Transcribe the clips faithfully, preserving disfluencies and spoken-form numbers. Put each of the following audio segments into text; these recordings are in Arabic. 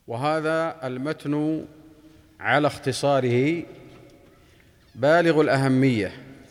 وهذا المتن على اختصاره بالغ الأهمية،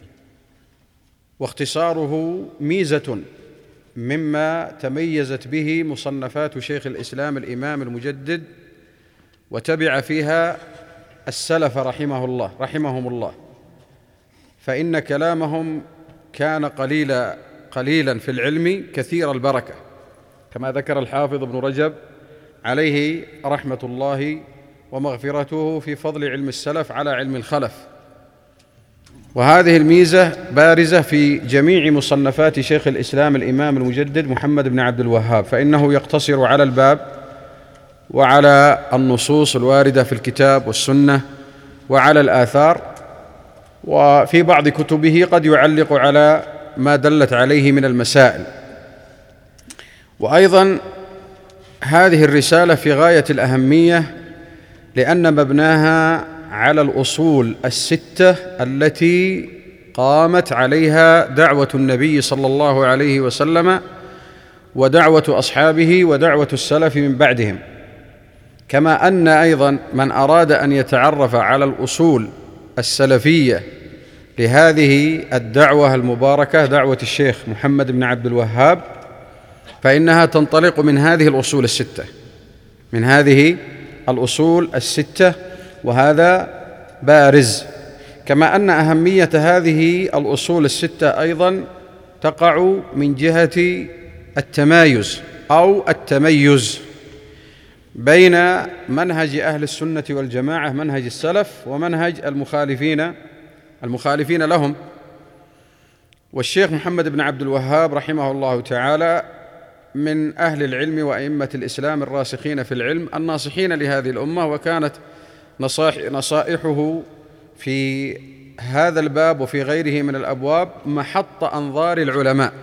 واختصاره ميزة مما تميزت به مصنفات شيخ الإسلام الإمام المجدد وتبع فيها السلف رحمه الله رحمهم الله، فإن كلامهم كان قليلا قليلا في العلم كثير البركة، كما ذكر الحافظ ابن رجب عليه رحمة الله ومغفرته في فضل علم السلف على علم الخلف. وهذه الميزة بارزة في جميع مصنفات شيخ الإسلام الإمام المجدد محمد بن عبد الوهاب، فإنه يقتصر على الباب وعلى النصوص الواردة في الكتاب والسنة وعلى الآثار، وفي بعض كتبه قد يعلق على ما دلت عليه من المسائل. وأيضا هذه الرسالة في غاية الأهمية لأن مبناها على الأصول الستة التي قامت عليها دعوة النبي صلى الله عليه وسلم ودعوة أصحابه ودعوة السلف من بعدهم، كما أن أيضا من أراد أن يتعرف على الأصول السلفية لهذه الدعوة المباركة دعوة الشيخ محمد بن عبد الوهاب، فإنها تنطلق من هذه الأصول الستة من هذه الأصول الستة وهذا بارز. كما أن أهمية هذه الأصول الستة أيضا تقع من جهة التمايز أو التميز بين منهج أهل السنة والجماعة منهج السلف ومنهج المخالفين المخالفين لهم. والشيخ محمد بن عبد الوهاب رحمه الله تعالى من أهل العلم وأئمة الإسلام الراسخين في العلم الناصحين لهذه الأمة، وكانت نصائحه في هذا الباب وفي غيره من الأبواب محط أنظار العلماء.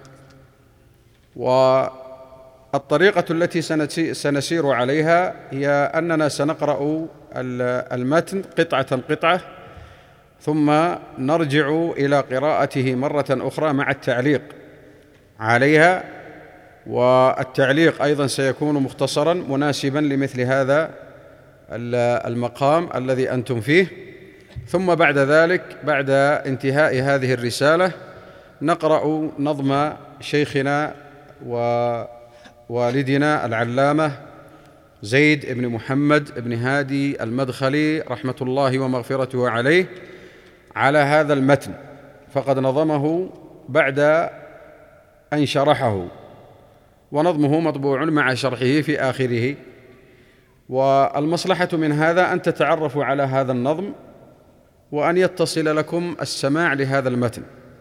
والطريقة التي سنسير عليها هي أننا سنقرأ المتن قطعة قطعة ثم نرجع إلى قراءته مرة أخرى مع التعليق عليها، والتعليق أيضا سيكون مختصرا مناسبا لمثل هذا المقام الذي أنتم فيه. ثم بعد ذلك بعد انتهاء هذه الرسالة نقرأ نظم شيخنا ووالدنا العلامة زيد بن محمد بن هادي المدخلي رحمة الله ومغفرته عليه على هذا المتن، فقد نظمه بعد أن شرحه، ونظمه مطبوع مع شرحه في آخره. والمصلحة من هذا أن تتعرفوا على هذا النظم وأن يتصل لكم السماع لهذا المتن،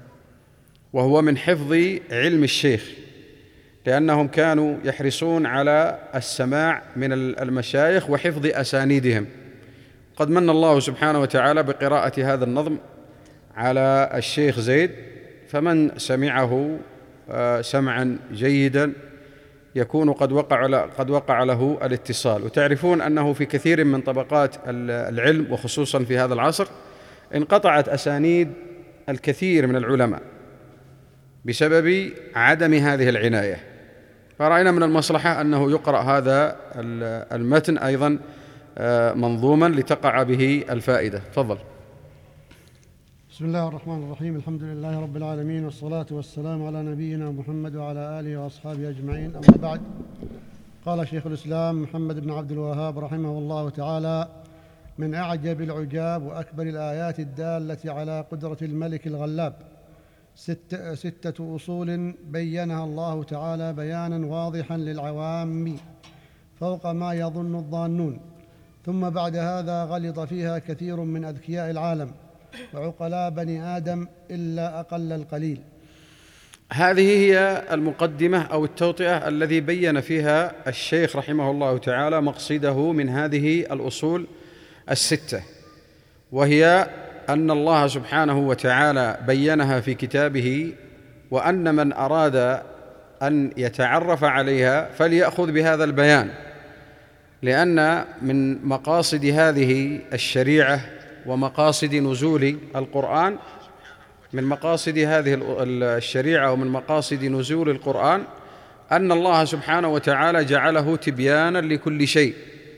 وهو من حفظ علم الشيخ، لأنهم كانوا يحرصون على السماع من المشايخ وحفظ أسانيدهم. قد من الله سبحانه وتعالى بقراءة هذا النظم على الشيخ زيد، فمن سمعه سمعا جيدا يكون قد وقع قد وقع له الاتصال. وتعرفون أنه في كثير من طبقات العلم وخصوصا في هذا العصر انقطعت أسانيد الكثير من العلماء بسبب عدم هذه العناية، فرأينا من المصلحة أنه يقرأ هذا المتن أيضا منظوما لتقع به الفائدة. تفضل. بسم الله الرحمن الرحيم، الحمد لله رب العالمين، والصلاة والسلام على نبينا محمد وعلى آله وأصحابه أجمعين. أما بعد، قال شيخ الإسلام محمد بن عبد الوهاب رحمه الله تعالى: من أعجب العجاب وأكبر الآيات الدالة على قدرة الملك الغلاب ست ستة أصول بينها الله تعالى بيانا واضحا للعوام فوق ما يظن الظانون، ثم بعد هذا غلط فيها كثير من أذكياء العالم وعقلاء بني آدم إلا أقل القليل. هذه هي المقدمة أو التوطئة الذي بين فيها الشيخ رحمه الله تعالى مقصده من هذه الأصول الستة، وهي أن الله سبحانه وتعالى بينها في كتابه، وأن من أراد أن يتعرف عليها فليأخذ بهذا البيان، لأن من مقاصد هذه الشريعة ومقاصد نزول القرآن من مقاصد هذه الشريعة ومن مقاصد نزول القرآن أن الله سبحانه وتعالى جعله تبيانا لكل شيء،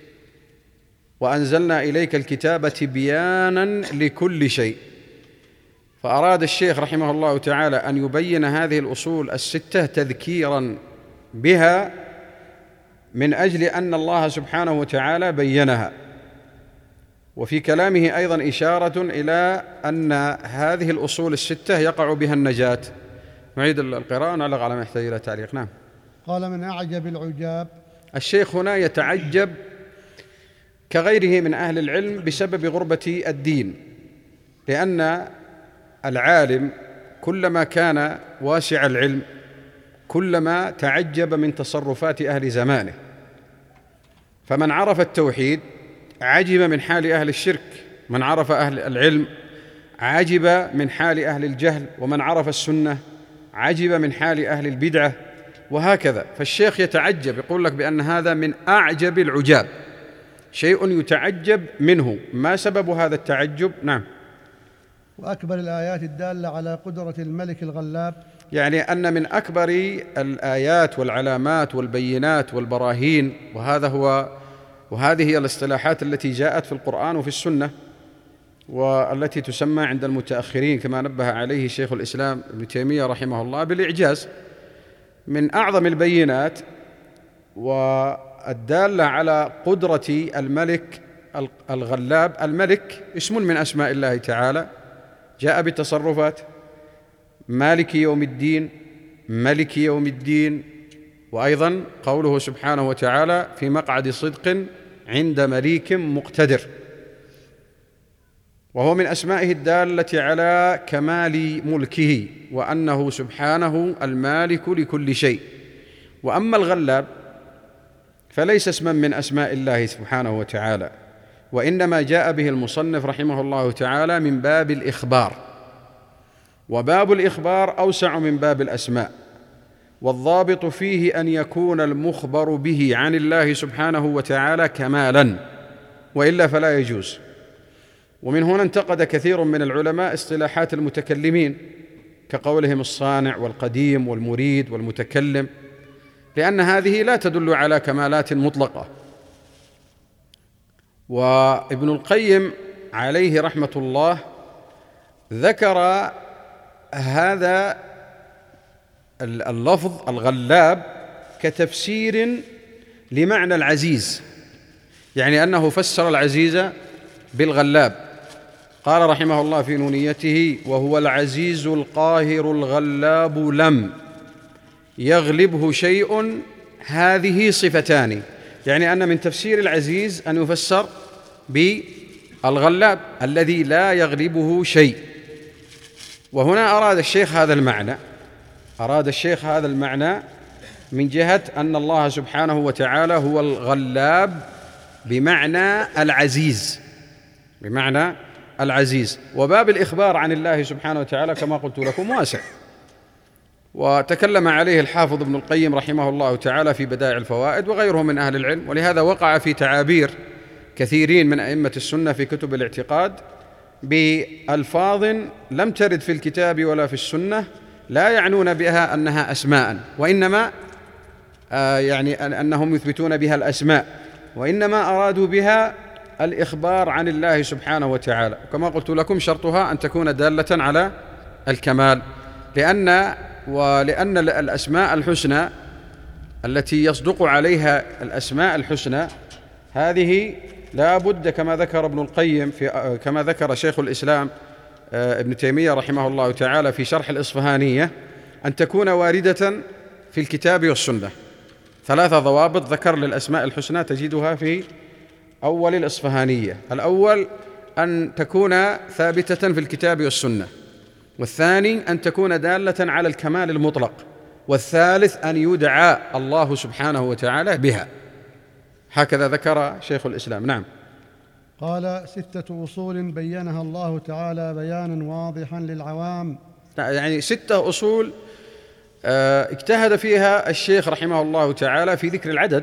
وأنزلنا إليك الكتاب تبيانا لكل شيء. فأراد الشيخ رحمه الله تعالى أن يبين هذه الأصول الستة تذكيرا بها من أجل أن الله سبحانه وتعالى بينها. وفي كلامه أيضا إشارة إلى أن هذه الأصول الستة يقع بها النجاة. نعيد القراءة ونعلق على ما يحتاج إلى تعليق. نعم. قال: من أعجب العجاب. الشيخ هنا يتعجب كغيره من أهل العلم بسبب غربة الدين، لأن العالم كلما كان واسع العلم كلما تعجب من تصرفات أهل زمانه. فمن عرف التوحيد عجب من حال أهل الشرك، من عرف أهل العلم عجب من حال أهل الجهل، ومن عرف السنة عجب من حال أهل البدعة، وهكذا. فالشيخ يتعجب، يقول لك بأن هذا من أعجب العجاب، شيء يتعجب منه. ما سبب هذا التعجب؟ نعم. وأكبر الآيات الدالة على قدرة الملك الغلاب، يعني أن من أكبر الآيات والعلامات والبينات والبراهين، وهذا هو وهذه هي الاصطلاحات التي جاءت في القرآن وفي السنة، والتي تسمى عند المتأخرين كما نبه عليه شيخ الإسلام ابن تيمية رحمه الله بالإعجاز. من أعظم البينات والدالة على قدرة الملك الغلاب، الملك اسم من أسماء الله تعالى، جاء بالتصرفات: مالك يوم الدين، ملك يوم الدين. وأيضا قوله سبحانه وتعالى: في مقعد صدق عند مليك مقتدر، وهو من أسمائه الدالة على كمال ملكه، وأنه سبحانه المالك لكل شيء. وأما الغلاب فليس اسما من أسماء الله سبحانه وتعالى، وإنما جاء به المصنف رحمه الله تعالى من باب الإخبار، وباب الإخبار أوسع من باب الأسماء، والضابط فيه أن يكون المخبر به عن الله سبحانه وتعالى كمالا، وإلا فلا يجوز. ومن هنا انتقد كثير من العلماء اصطلاحات المتكلمين كقولهم الصانع والقديم والمريد والمتكلم، لأن هذه لا تدل على كمالات مطلقة. وابن القيم عليه رحمة الله ذكر هذا اللفظ الغلاب كتفسير لمعنى العزيز، يعني أنه فسر العزيز بالغلاب. قال رحمه الله في نونيته: وهو العزيز القاهر الغلاب لم يغلبه شيء. هذه صفتان، يعني أن من تفسير العزيز أن يفسر بالغلاب الذي لا يغلبه شيء. وهنا أراد الشيخ هذا المعنى أراد الشيخ هذا المعنى من جهة أن الله سبحانه وتعالى هو الغلاب بمعنى العزيز بمعنى العزيز وباب الإخبار عن الله سبحانه وتعالى كما قلت لكم واسع، وتكلم عليه الحافظ ابن القيم رحمه الله تعالى في بدائع الفوائد وغيره من أهل العلم، ولهذا وقع في تعابير كثيرين من أئمة السنة في كتب الاعتقاد بألفاظ لم ترد في الكتاب ولا في السنة، لا يعنون بها أنها أسماء، وإنما آه يعني أنهم يثبتون بها الأسماء، وإنما أرادوا بها الإخبار عن الله سبحانه وتعالى. كما قلت لكم شرطها أن تكون دالة على الكمال، لأن ولأن الأسماء الحسنى التي يصدق عليها الأسماء الحسنى هذه لا بد كما ذكر ابن القيم في كما ذكر شيخ الإسلام ابن تيمية رحمه الله تعالى في شرح الإصفهانية أن تكون واردة في الكتاب والسنة. ثلاثة ضوابط ذكر للأسماء الحسنى تجدها في أول الإصفهانية: الأول أن تكون ثابتة في الكتاب والسنة، والثاني أن تكون دالة على الكمال المطلق، والثالث أن يدعى الله سبحانه وتعالى بها. هكذا ذكر شيخ الإسلام. نعم. قال: ستة أصول بينها الله تعالى بيانا واضحا للعوام. يعني ستة أصول اجتهد فيها الشيخ رحمه الله تعالى في ذكر العدد،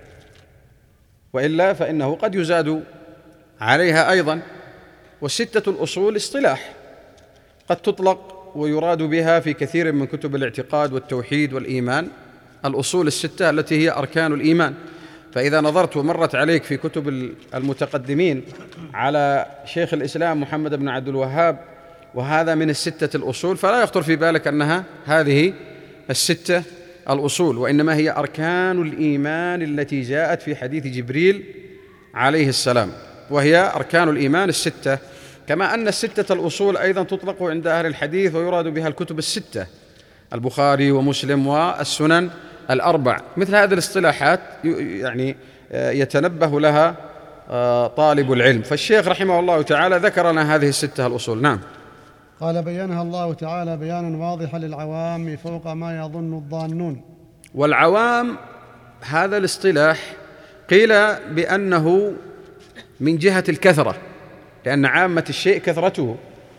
وإلا فإنه قد يزاد عليها أيضا. والستة الأصول اصطلاح قد تطلق ويراد بها في كثير من كتب الاعتقاد والتوحيد والإيمان الأصول الستة التي هي أركان الإيمان، فإذا نظرت ومرت عليك في كتب المتقدمين على شيخ الإسلام محمد بن عبد الوهاب وهذا من الستة الأصول، فلا يخطر في بالك أنها هذه الستة الأصول، وإنما هي أركان الإيمان التي جاءت في حديث جبريل عليه السلام، وهي أركان الإيمان الستة. كما أن الستة الأصول أيضا تطلق عند أهل الحديث ويراد بها الكتب الستة، البخاري ومسلم والسنن الأربع. مثل هذه الاصطلاحات يعني يتنبه لها طالب العلم. فالشيخ رحمه الله تعالى ذكر لنا هذه الستة الأصول. نعم. قال: بينها الله تعالى بيانا واضحا للعوام فوق ما يظن الظانون. والعوام هذا الاصطلاح قيل بأنه من جهة الكثرة، لأن عامة الشيء كثرته،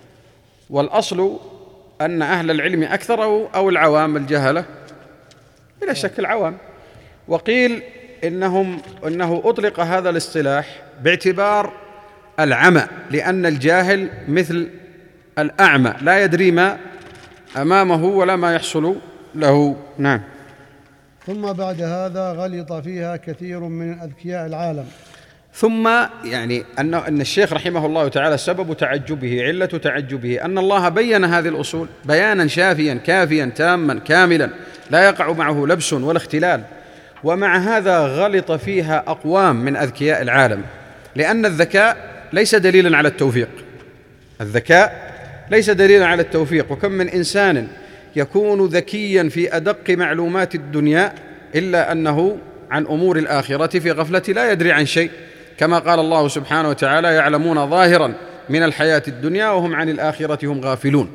والأصل أن أهل العلم أكثر أو العوام الجهلة، بلا شك العوام. وقيل إنهم إنه أطلق هذا الاصطلاح باعتبار العمى، لأن الجاهل مثل الأعمى لا يدري ما أمامه ولا ما يحصل له. نعم. ثم بعد هذا غلط فيها كثير من أذكياء العالم. ثم يعني أن أن الشيخ رحمه الله تعالى سبب تعجبه، علة تعجبه، أن الله بين هذه الأصول بيانا شافيا كافيا تاما كاملا لا يقع معه لبس ولا اختلال، ومع هذا غلط فيها أقوام من أذكياء العالم، لأن الذكاء ليس دليلا على التوفيق. الذكاء ليس دليلا على التوفيق، وكم من إنسان يكون ذكيا في أدق معلومات الدنيا إلا أنه عن أمور الآخرة في غفلة لا يدري عن شيء، كما قال الله سبحانه وتعالى: يعلمون ظاهرا من الحياة الدنيا وهم عن الآخرة هم غافلون.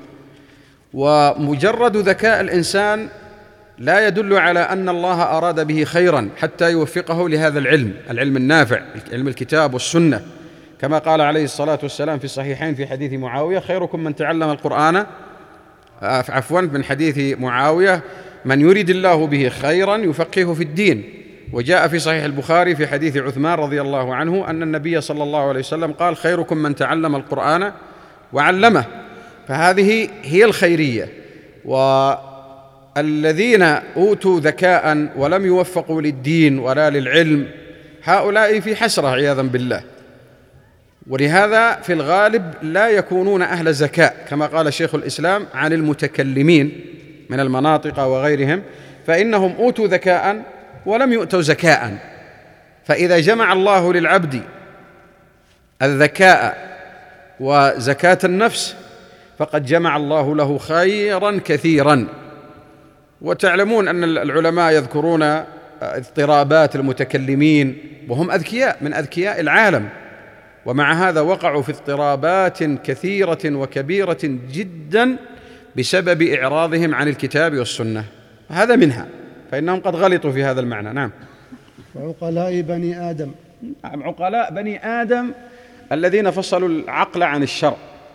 ومجرد ذكاء الإنسان لا يدل على أن الله أراد به خيرا حتى يوفقه لهذا العلم، العلم النافع، علم الكتاب والسنة، كما قال عليه الصلاة والسلام في الصحيحين في حديث معاوية: خيركم من تعلم القرآن، عفوا من حديث معاوية: من يريد الله به خيرا يفقهه في الدين. وجاء في صحيح البخاري في حديث عثمان رضي الله عنه أن النبي صلى الله عليه وسلم قال: خيركم من تعلم القرآن وعلمه. فهذه هي الخيرية. والذين أوتوا ذكاء ولم يوفقوا للدين ولا للعلم هؤلاء في حسرة عياذا بالله، ولهذا في الغالب لا يكونون أهل زكاء، كما قال شيخ الإسلام عن المتكلمين من المناطق وغيرهم، فإنهم أوتوا ذكاء ولم يؤتوا زكاء. فإذا جمع الله للعبد الذكاء وزكاة النفس فقد جمع الله له خيرا كثيرا. وتعلمون أن العلماء يذكرون اضطرابات المتكلمين وهم أذكياء من أذكياء العالم، ومع هذا وقعوا في اضطرابات كثيرة وكبيرة جدا بسبب إعراضهم عن الكتاب والسنة، هذا منها، فإنهم قد غلطوا في هذا المعنى. نعم. وعقلاء بني آدم. عقلاء بني آدم الذين فصلوا العقل عن الشرع،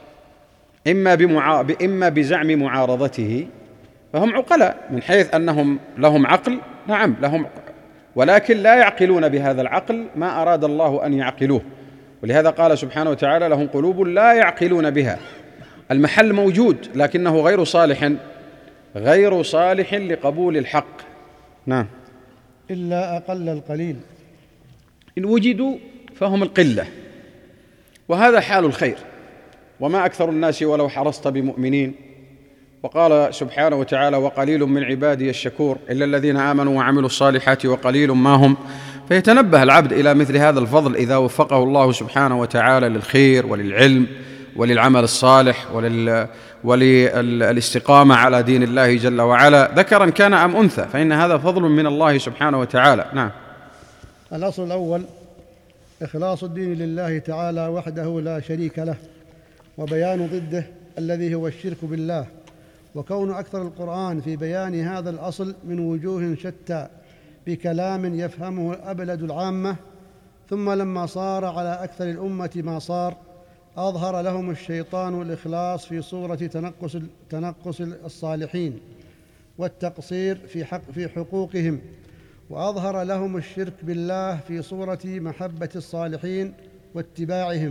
إما بمعا... إما بزعم معارضته، فهم عقلاء من حيث أنهم لهم عقل، نعم لهم، ولكن لا يعقلون بهذا العقل ما أراد الله أن يعقلوه. ولهذا قال سبحانه وتعالى: لهم قلوب لا يعقلون بها. المحل موجود لكنه غير صالح غير صالح لقبول الحق. نعم. إلا أقل القليل. إن وجدوا فهم القلة، وهذا حال الخير، وما أكثر الناس ولو حرصت بمؤمنين. وقال سبحانه وتعالى: وقليل من عبادي الشكور إلا الذين آمنوا وعملوا الصالحات وقليل ما هم. فيتنبه العبد إلى مثل هذا الفضل إذا وفقه الله سبحانه وتعالى للخير وللعلم وللعمل الصالح ولل... وللاستقامة على دين الله جل وعلا، ذكرا كان أم أنثى، فإن هذا فضل من الله سبحانه وتعالى. نعم. الأصل الأول إخلاص الدين لله تعالى وحده لا شريك له، وبيان ضده الذي هو الشرك بالله، وكون أكثر القرآن في بيان هذا الأصل من وجوه شتى بكلام يفهمه الأبلد العامة. ثم لما صار على أكثر الأمة ما صار، أظهر لهم الشيطان الإخلاص في صورة تنقص تنقص الصالحين والتقصير في حق في حقوقهم، وأظهر لهم الشرك بالله في صورة محبة الصالحين واتباعهم.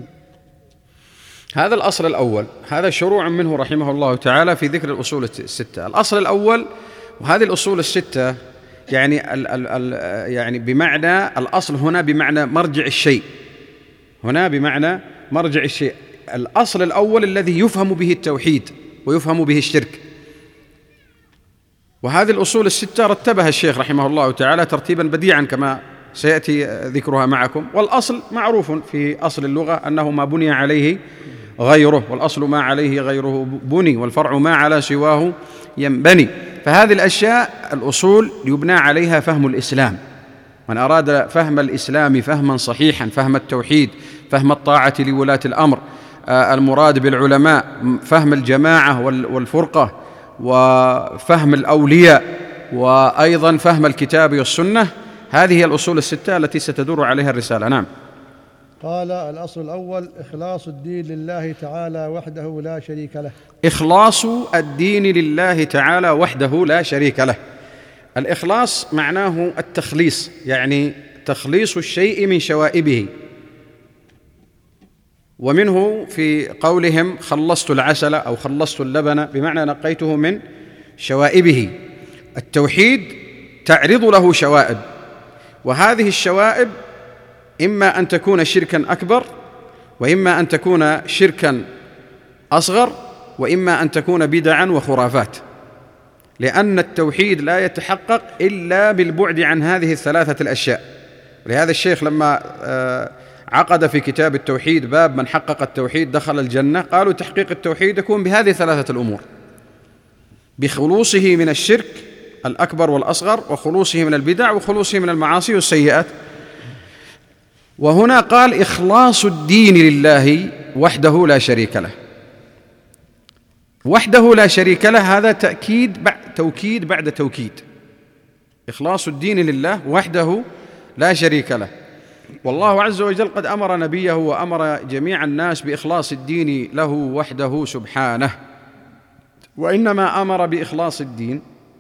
هذا الأصل الأول، هذا شروع منه رحمه الله تعالى في ذكر الأصول الستة. الأصل الأول، وهذه الأصول الستة يعني ال ال ال يعني بمعنى الأصل هنا بمعنى مرجع الشيء، هنا بمعنى مرجع الشيء. الأصل الأول الذي يفهم به التوحيد ويفهم به الشرك. وهذه الأصول الستة رتبها الشيخ رحمه الله تعالى ترتيبا بديعا كما سيأتي ذكرها معكم. والأصل معروف في أصل اللغة أنه ما بني عليه غيره، والأصل ما عليه غيره بني، والفرع ما على سواه ينبني. فهذه الأشياء الأصول يبنى عليها فهم الإسلام. من أراد فهم الإسلام فهما صحيحا، فهم التوحيد، فهم الطاعة لولاة الأمر، المراد بالعلماء فهم الجماعة والفرقة، وفهم الأولياء، وأيضا فهم الكتاب والسنة، هذه هي الأصول الستة التي ستدور عليها الرسالة. نعم. قال: الأصل الأول إخلاص الدين لله تعالى وحده لا شريك له. إخلاص الدين لله تعالى وحده لا شريك له. الإخلاص معناه التخليص، يعني تخليص الشيء من شوائبه، ومنه في قولهم خلصت العسل أو خلصت اللبن، بمعنى نقيته من شوائبه. التوحيد تعرض له شوائب، وهذه الشوائب إما أن تكون شركا أكبر، وإما أن تكون شركا أصغر، وإما أن تكون بدعا وخرافات، لأن التوحيد لا يتحقق إلا بالبعد عن هذه الثلاثة الأشياء. ولهذا الشيخ لما عقد في كتاب التوحيد باب من حقق التوحيد دخل الجنة، قالوا تحقيق التوحيد يكون بهذه الثلاثة الأمور: بخلوصه من الشرك الأكبر والأصغر، وخلوصه من البدع، وخلوصه من المعاصي والسيئات. وهنا قال إخلاص الدين لله وحده لا شريك له. وحده لا شريك له هذا تأكيد بعد توكيد بعد توكيد. إخلاص الدين لله وحده لا شريك له. والله عز وجل قد أمر نبيه وأمر جميع الناس بإخلاص الدين له وحده سبحانه، وإنما أمر بإخلاص الدين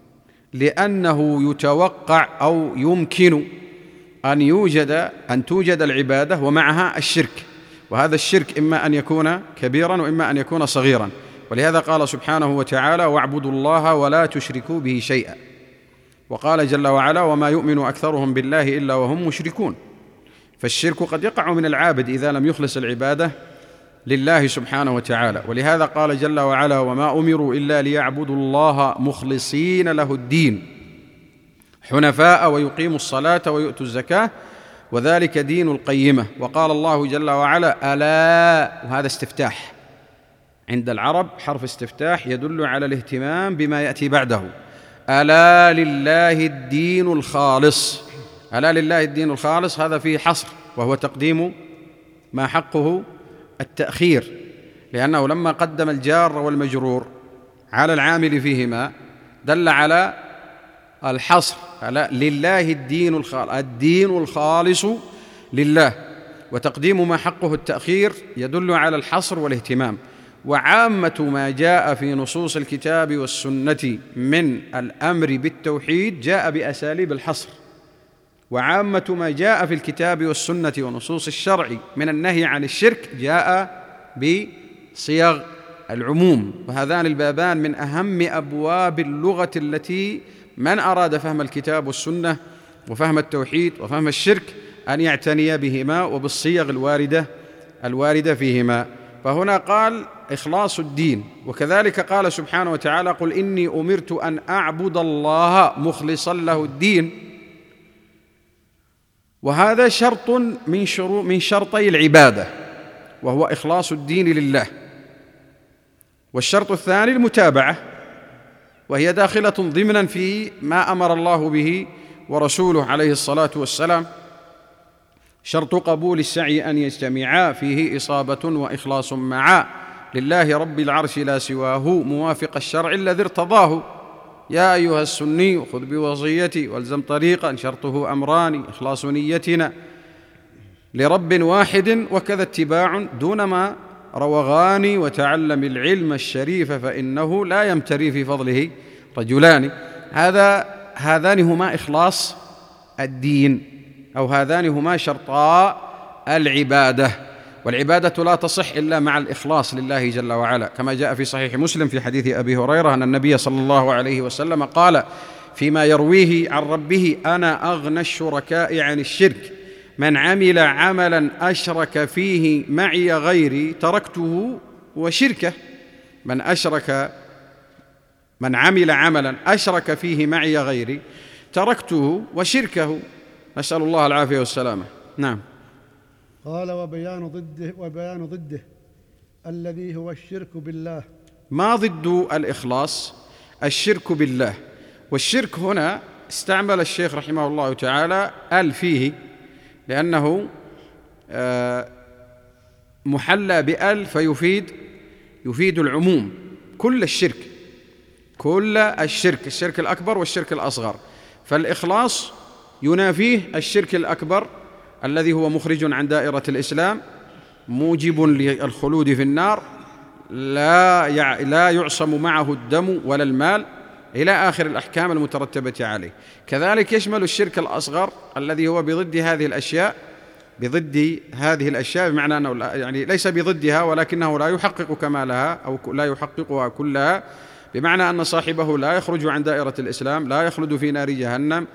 لأنه يتوقع أو يمكن أن يوجد أن توجد العبادة ومعها الشرك، وهذا الشرك إما أن يكون كبيرا وإما أن يكون صغيرا. ولهذا قال سبحانه وتعالى: واعبدوا الله ولا تشركوا به شيئا. وقال جل وعلا: وما يؤمن أكثرهم بالله إلا وهم مشركون. فالشرك قد يقع من العابد إذا لم يخلص العبادة لله سبحانه وتعالى. ولهذا قال جل وعلا: وما أمروا إلا ليعبدوا الله مخلصين له الدين حنفاء ويقيموا الصلاة ويؤتوا الزكاة وذلك دين القيمة. وقال الله جل وعلا: ألا، وهذا استفتاح عند العرب، حرف استفتاح يدل على الاهتمام بما يأتي بعده. ألا لله الدين الخالص. ألا لله الدين الخالص هذا فيه حصر، وهو تقديم ما حقه التأخير، لأنه لما قدم الجار والمجرور على العامل فيهما دل على الحصر. ألا لله الدين الخالص، الدين الخالص لله، وتقديم ما حقه التأخير يدل على الحصر والاهتمام. وعامة ما جاء في نصوص الكتاب والسنة من الأمر بالتوحيد جاء بأساليب الحصر، وعامة ما جاء في الكتاب والسنة ونصوص الشرع من النهي عن الشرك جاء بصيغ العموم. وهذان البابان من أهم أبواب اللغة التي من أراد فهم الكتاب والسنة وفهم التوحيد وفهم الشرك أن يعتني بهما وبالصيغ الواردة الواردة فيهما. فهنا قال إخلاص الدين، وكذلك قال سبحانه وتعالى: قل إني أمرت أن أعبد الله مخلصا له الدين. وهذا شرط من شروط من شرطي العبادة، وهو إخلاص الدين لله. والشرط الثاني المتابعة، وهي داخلة ضمنا في ما أمر الله به ورسوله عليه الصلاة والسلام. شرط قبول السعي أن يجتمعا فيه إصابة وإخلاص معا لله رب العرش لا سواه موافق الشرع الذي ارتضاه. يا أيها السني خذ بوصيتي والزم طريقا شرطه أمران: إخلاص نيتنا لرب واحد وكذا اتباع دون ما روغان، وتعلم العلم الشريف فإنه لا يمتري في فضله رجلان. هذا هذان هما إخلاص الدين، أو هذان هما شرطا العبادة. والعبادة لا تصح إلا مع الإخلاص لله جل وعلا، كما جاء في صحيح مسلم في حديث أبي هريرة أن النبي صلى الله عليه وسلم قال: فيما يرويه عن ربه: أنا أغنى الشركاء عن الشرك، من عمل عملا أشرك فيه معي غيري تركته وشركه. من أشرك من عمل عملا أشرك فيه معي غيري تركته وشركه. نسأل الله العافية والسلامة. نعم. قال: وبيان ضده وبيان ضده الذي هو الشرك بالله. ما ضد الإخلاص؟ الشرك بالله. والشرك هنا استعمل الشيخ رحمه الله تعالى ال فيه، لأنه محلى بال فيفيد يفيد العموم، كل الشرك، كل الشرك، الشرك الأكبر والشرك الأصغر. فالإخلاص ينافيه الشرك الأكبر الذي هو مخرج عن دائرة الإسلام، موجب للخلود في النار، لا لا يعصم معه الدم ولا المال، إلى آخر الأحكام المترتبة عليه. كذلك يشمل الشرك الأصغر الذي هو بضد هذه الأشياء، بضد هذه الأشياء، بمعنى أنه يعني ليس بضدها ولكنه لا يحقق كمالها أو لا يحققها كلها، بمعنى أن صاحبه لا يخرج عن دائرة الإسلام، لا يخلد في نار جهنم،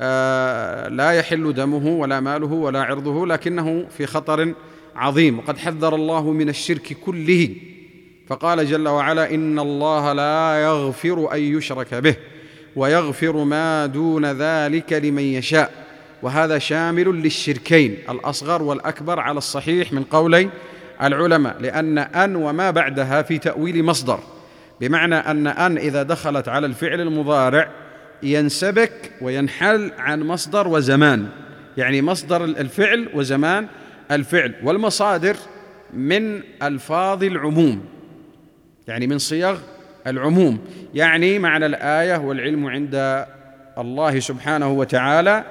آه لا يحل دمه ولا ماله ولا عرضه، لكنه في خطر عظيم. وقد حذر الله من الشرك كله، فقال جل وعلا: إن الله لا يغفر أن يشرك به ويغفر ما دون ذلك لمن يشاء. وهذا شامل للشركين الأصغر والأكبر على الصحيح من قولي العلماء، لأن أن وما بعدها في تأويل مصدر، بمعنى أن أن إذا دخلت على الفعل المضارع ينسبك وينحل عن مصدر وزمان، يعني مصدر الفعل وزمان الفعل. والمصادر من ألفاظ العموم، يعني من صيغ العموم. يعني معنى الآية والعلم عند الله سبحانه وتعالى: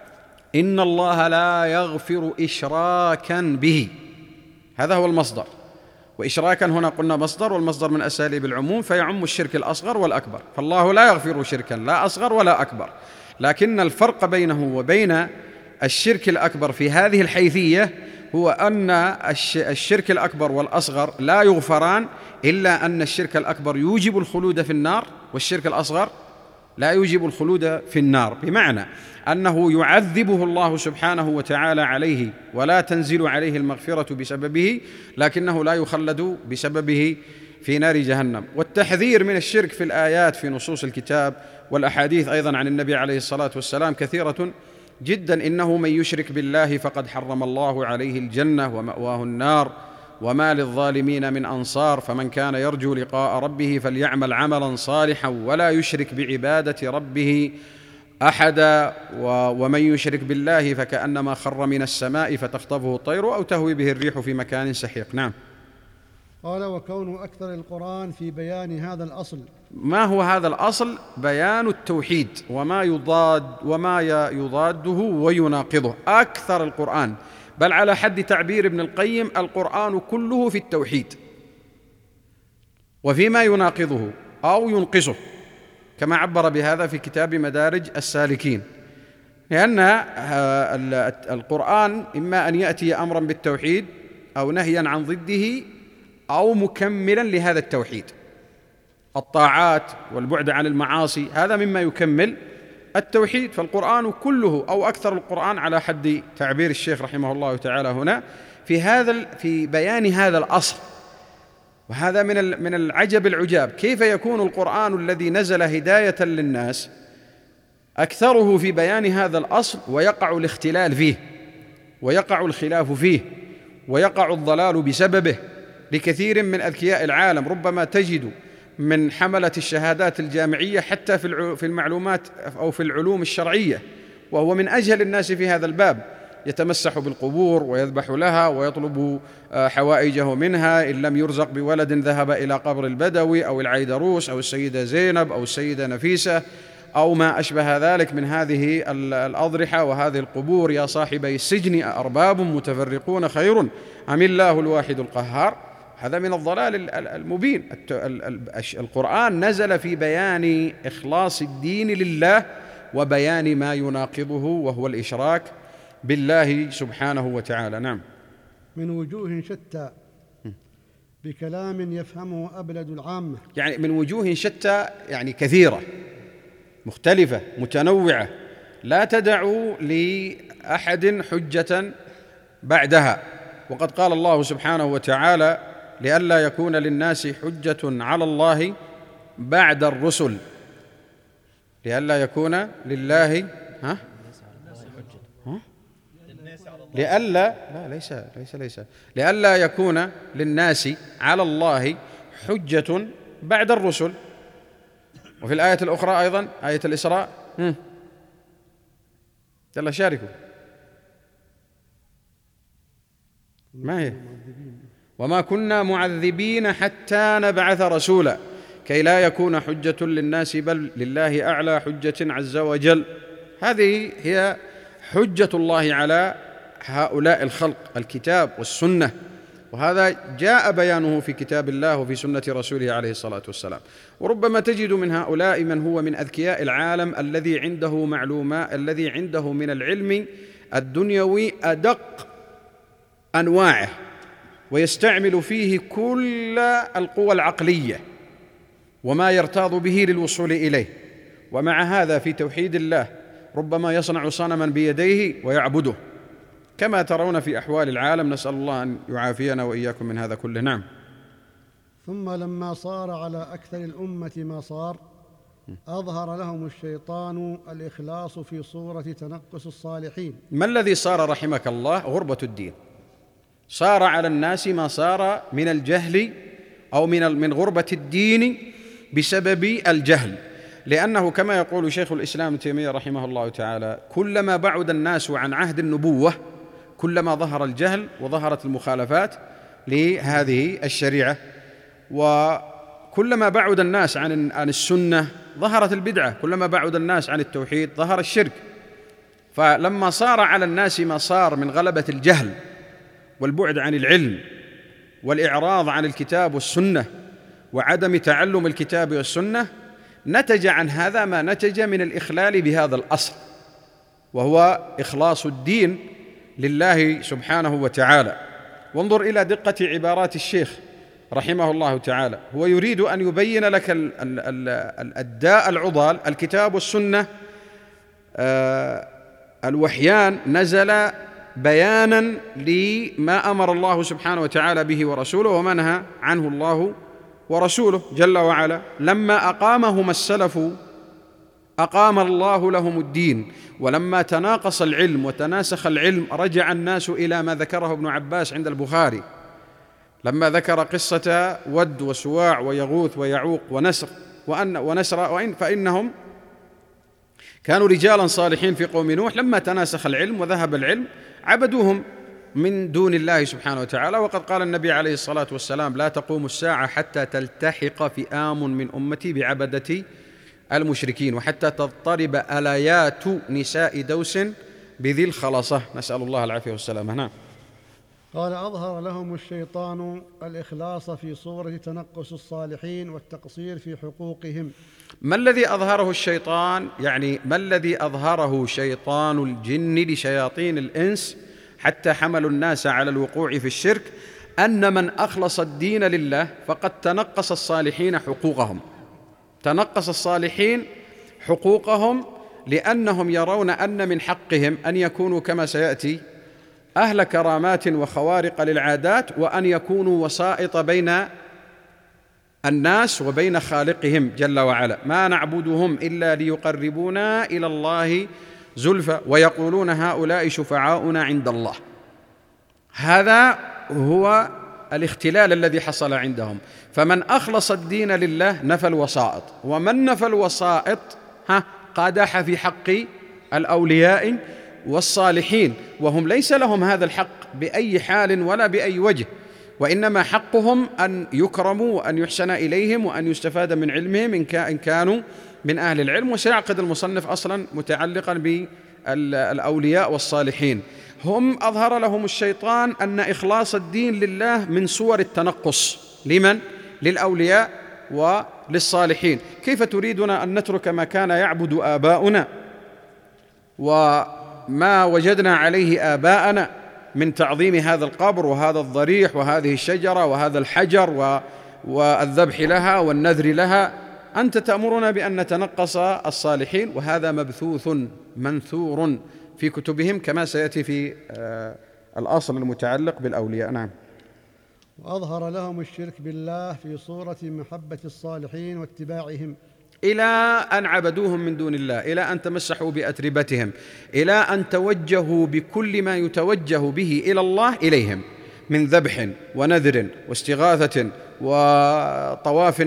إن الله لا يغفر إشراكا به. هذا هو المصدر، وإشراكا هنا قلنا مصدر، والمصدر من أساليب العموم فيعم الشرك الأصغر والأكبر، فالله لا يغفر شركا لا أصغر ولا أكبر. لكن الفرق بينه وبين الشرك الأكبر في هذه الحيثية هو أن الشرك الأكبر والأصغر لا يغفران، إلا أن الشرك الأكبر يوجب الخلود في النار، والشرك الأصغر لا يوجب الخلود في النار، بمعنى أنه يعذبه الله سبحانه وتعالى عليه ولا تنزل عليه المغفرة بسببه، لكنه لا يخلد بسببه في نار جهنم. والتحذير من الشرك في الآيات في نصوص الكتاب والأحاديث أيضا عن النبي عليه الصلاة والسلام كثيرة جدا: إنه من يشرك بالله فقد حرم الله عليه الجنة ومأواه النار وما للظالمين من أنصار، فمن كان يرجو لقاء ربه فليعمل عملا صالحا ولا يشرك بعبادة ربه أحدا، ومن يشرك بالله فكأنما خر من السماء فتخطفه الطير أو تهوي به الريح في مكان سحيق. نعم. قال: وكون أكثر القرآن في بيان هذا الأصل. ما هو هذا الأصل؟ بيان التوحيد وما يضاد وما يضاده ويناقضه. أكثر القرآن، بل على حد تعبير ابن القيم القرآن كله في التوحيد وفيما يناقضه أو ينقصه، كما عبر بهذا في كتاب مدارج السالكين. لأن القرآن إما أن يأتي أمرا بالتوحيد أو نهيا عن ضده أو مكملا لهذا التوحيد. الطاعات والبعد عن المعاصي هذا مما يكمل التوحيد، فالقرآن كله أو أكثر القرآن على حد تعبير الشيخ رحمه الله تعالى هنا في هذا في بيان هذا الأصل. وهذا من من العجب العجاب، كيف يكون القرآن الذي نزل هداية للناس أكثره في بيان هذا الأصل ويقع الاختلال فيه ويقع الخلاف فيه ويقع الضلال بسببه لكثير من أذكياء العالم. ربما تجد من حملة الشهادات الجامعية حتى في المعلومات أو في العلوم الشرعية، وهو من أجهل الناس في هذا الباب، يتمسح بالقبور ويذبح لها ويطلب حوائجه منها، إن لم يرزق بولد ذهب إلى قبر البدوي أو العيدروس أو السيدة زينب أو السيدة نفيسة أو ما أشبه ذلك من هذه الأضرحة وهذه القبور. يا صاحبي السجن أأرباب متفرقون خير أم الله الواحد القهار؟ هذا من الضلال المبين. القرآن نزل في بيان إخلاص الدين لله وبيان ما يناقضه وهو الإشراك بالله سبحانه وتعالى. نعم. من وجوه شتى بكلام يفهمه أبلد العامة. يعني من وجوه شتى يعني كثيرة، مختلفة متنوعة، لا تدعوا لأحد حجة بعدها. وقد قال الله سبحانه وتعالى: لئلا يكون للناس حجة على الله بعد الرسل. لئلا يكون لله ها؟ ها؟ لئلا لا ليس ليس ليس لئلا يكون للناس على الله حجة بعد الرسل. وفي الآية الأخرى أيضا، آية الإسراء، يلا شاركوا، ما هي؟ وما كنا معذبين حتى نبعث رسولا كي لا يكون حجة للناس بل لله أعلى حجة عز وجل. هذه هي حجة الله على هؤلاء الخلق، الكتاب والسنة، وهذا جاء بيانه في كتاب الله وفي سنة رسوله عليه الصلاة والسلام. وربما تجد من هؤلاء من هو من أذكياء العالم الذي عنده معلومات، الذي عنده من العلم الدنيوي أدق أنواعه، ويستعمل فيه كل القوى العقلية وما يرتاض به للوصول إليه، ومع هذا في توحيد الله ربما يصنع صنما بيديه ويعبده، كما ترون في أحوال العالم. نسأل الله أن يعافينا وإياكم من هذا كله. نعم. ثم لما صار على أكثر الأمة ما صار، أظهر لهم الشيطان الإخلاص في صورة تنقص الصالحين. ما الذي صار رحمك الله؟ غربة الدين. صار على الناس ما صار من الجهل أو من من غربة الدين بسبب الجهل، لأنه كما يقول شيخ الإسلام ابن تيمية رحمه الله تعالى: كلما بعد الناس عن عهد النبوة كلما ظهر الجهل وظهرت المخالفات لهذه الشريعة، وكلما بعد الناس عن عن السنة ظهرت البدعة، كلما بعد الناس عن التوحيد ظهر الشرك. فلما صار على الناس ما صار من غلبة الجهل والبعد عن العلم والإعراض عن الكتاب والسنة وعدم تعلم الكتاب والسنة، نتج عن هذا ما نتج من الإخلال بهذا الأصل، وهو إخلاص الدين لله سبحانه وتعالى. وانظر إلى دقة عبارات الشيخ رحمه الله تعالى، هو يريد أن يبين لك الداء العضال، الكتاب والسنة الوحيان نزل بيانا لما أمر الله سبحانه وتعالى به ورسوله وما نهى عنه الله ورسوله جل وعلا. لما أقامهما السلف أقام الله لهم الدين، ولما تناقص العلم وتناسخ العلم رجع الناس إلى ما ذكره ابن عباس عند البخاري لما ذكر قصة ود وسواع ويغوث ويعوق ونسر وأن ونسر وإن فإنهم كانوا رجالا صالحين في قوم نوح، لما تناسخ العلم وذهب العلم عبدوهم من دون الله سبحانه وتعالى. وقد قال النبي عليه الصلاة والسلام: لا تقوم الساعة حتى تلتحق فئام من أمتي بعبدة المشركين وحتى تضطرب ألايات نساء دوس بذي الخلصة. نسأل الله العافية والسلامة. نعم. قال: أظهر لهم الشيطان الإخلاص في صورة تنقص الصالحين والتقصير في حقوقهم. ما الذي أظهره الشيطان؟ يعني ما الذي أظهره شيطان الجن لشياطين الإنس حتى حملوا الناس على الوقوع في الشرك؟ أن من أخلص الدين لله فقد تنقص الصالحين حقوقهم، تنقص الصالحين حقوقهم لأنهم يرون أن من حقهم أن يكونوا كما سيأتي أهل كرامات وخوارق للعادات، وأن يكونوا وسائط بين الناس وبين خالقهم جل وعلا. ما نعبدهم إلا ليقربونا إلى الله زلفى ويقولون هؤلاء شفعاؤنا عند الله. هذا هو الاختلال الذي حصل عندهم. فمن أخلص الدين لله نفى الوسائط، ومن نفى الوسائط ها قادح في حق الأولياء والصالحين، وهم ليس لهم هذا الحق بأي حال ولا بأي وجه، وإنما حقهم أن يكرموا وأن يحسن إليهم وأن يستفاد من علمهم إن كانوا من أهل العلم. وسيعقد المصنف أصلا متعلقا بالأولياء والصالحين. هم أظهر لهم الشيطان أن إخلاص الدين لله من صور التنقص. لمن؟ للأولياء وللصالحين. كيف تريدنا أن نترك ما كان يعبد آباؤنا وما وجدنا عليه آباءنا من تعظيم هذا القبر وهذا الضريح وهذه الشجرة وهذا الحجر والذبح لها والنذر لها؟ أنت تأمرنا بأن نتنقص الصالحين، وهذا مبثوث منثور في كتبهم كما سيأتي في الأصل المتعلق بالأولياء. نعم. وأظهر لهم الشرك بالله في صورة محبة الصالحين واتباعهم إلى أن عبدوهم من دون الله، إلى أن تمسحوا بأتربتهم، إلى أن توجهوا بكل ما يتوجه به إلى الله إليهم من ذبح ونذر واستغاثة وطواف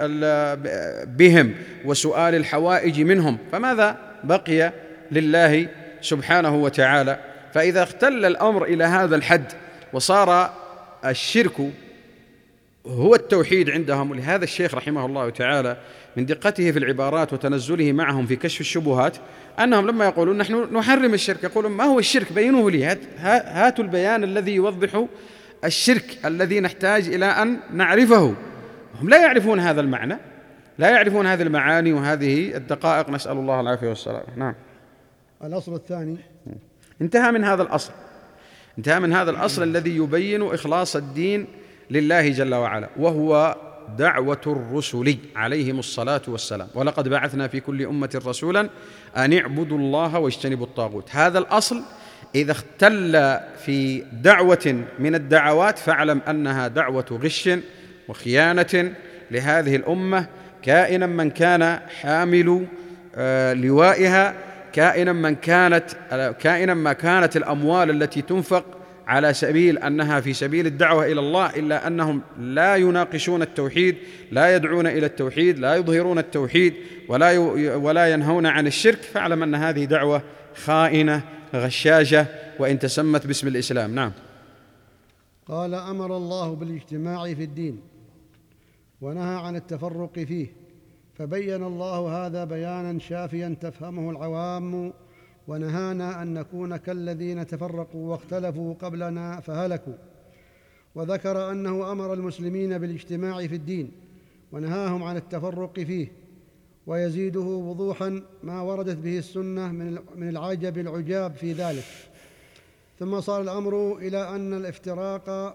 بهم وسؤال الحوائج منهم، فماذا بقي لله سبحانه وتعالى؟ فإذا اختل الأمر إلى هذا الحد وصار الشرك هو التوحيد عندهم، ولهذا الشيخ رحمه الله تعالى من دقته في العبارات وتنزله معهم في كشف الشبهات أنهم لما يقولون نحن نحرم الشرك يقولون ما هو الشرك؟ بينوه لي، هاتوا البيان الذي يوضح الشرك الذي نحتاج إلى أن نعرفه. هم لا يعرفون هذا المعنى، لا يعرفون هذه المعاني وهذه الدقائق، نسأل الله العافية والسلام. نعم. الأصل الثاني انتهى من هذا الأصل، انتهى من هذا الأصل الذي يبين إخلاص الدين لله جل وعلا، وهو دعوة الرسل عليهم الصلاة والسلام، ولقد بعثنا في كل أمة رسولا أن اعبدوا الله واجتنبوا الطاغوت. هذا الأصل إذا اختل في دعوة من الدعوات فاعلم أنها دعوة غش وخيانة لهذه الأمة، كائنا من كان حامل لوائها، كائنا من كانت كائنا ما كانت الأموال التي تنفق على سبيل أنها في سبيل الدعوة إلى الله، إلا أنهم لا يناقشون التوحيد، لا يدعون إلى التوحيد، لا يظهرون التوحيد، ولا ولا ينهون عن الشرك، فاعلم أن هذه دعوة خائنة غشاشة وإن تسمت باسم الإسلام. نعم. قال: أمر الله بالاجتماع في الدين ونهى عن التفرق فيه، فبين الله هذا بيانا شافيا تفهمه العوام، ونهانا أن نكون كالذين تفرقوا واختلفوا قبلنا فهلكوا. وذكر أنه أمر المسلمين بالاجتماع في الدين ونهاهم عن التفرق فيه، ويزيده وضوحا ما وردت به السنة من العجب العجاب في ذلك. ثم صار الأمر إلى أن الافتراق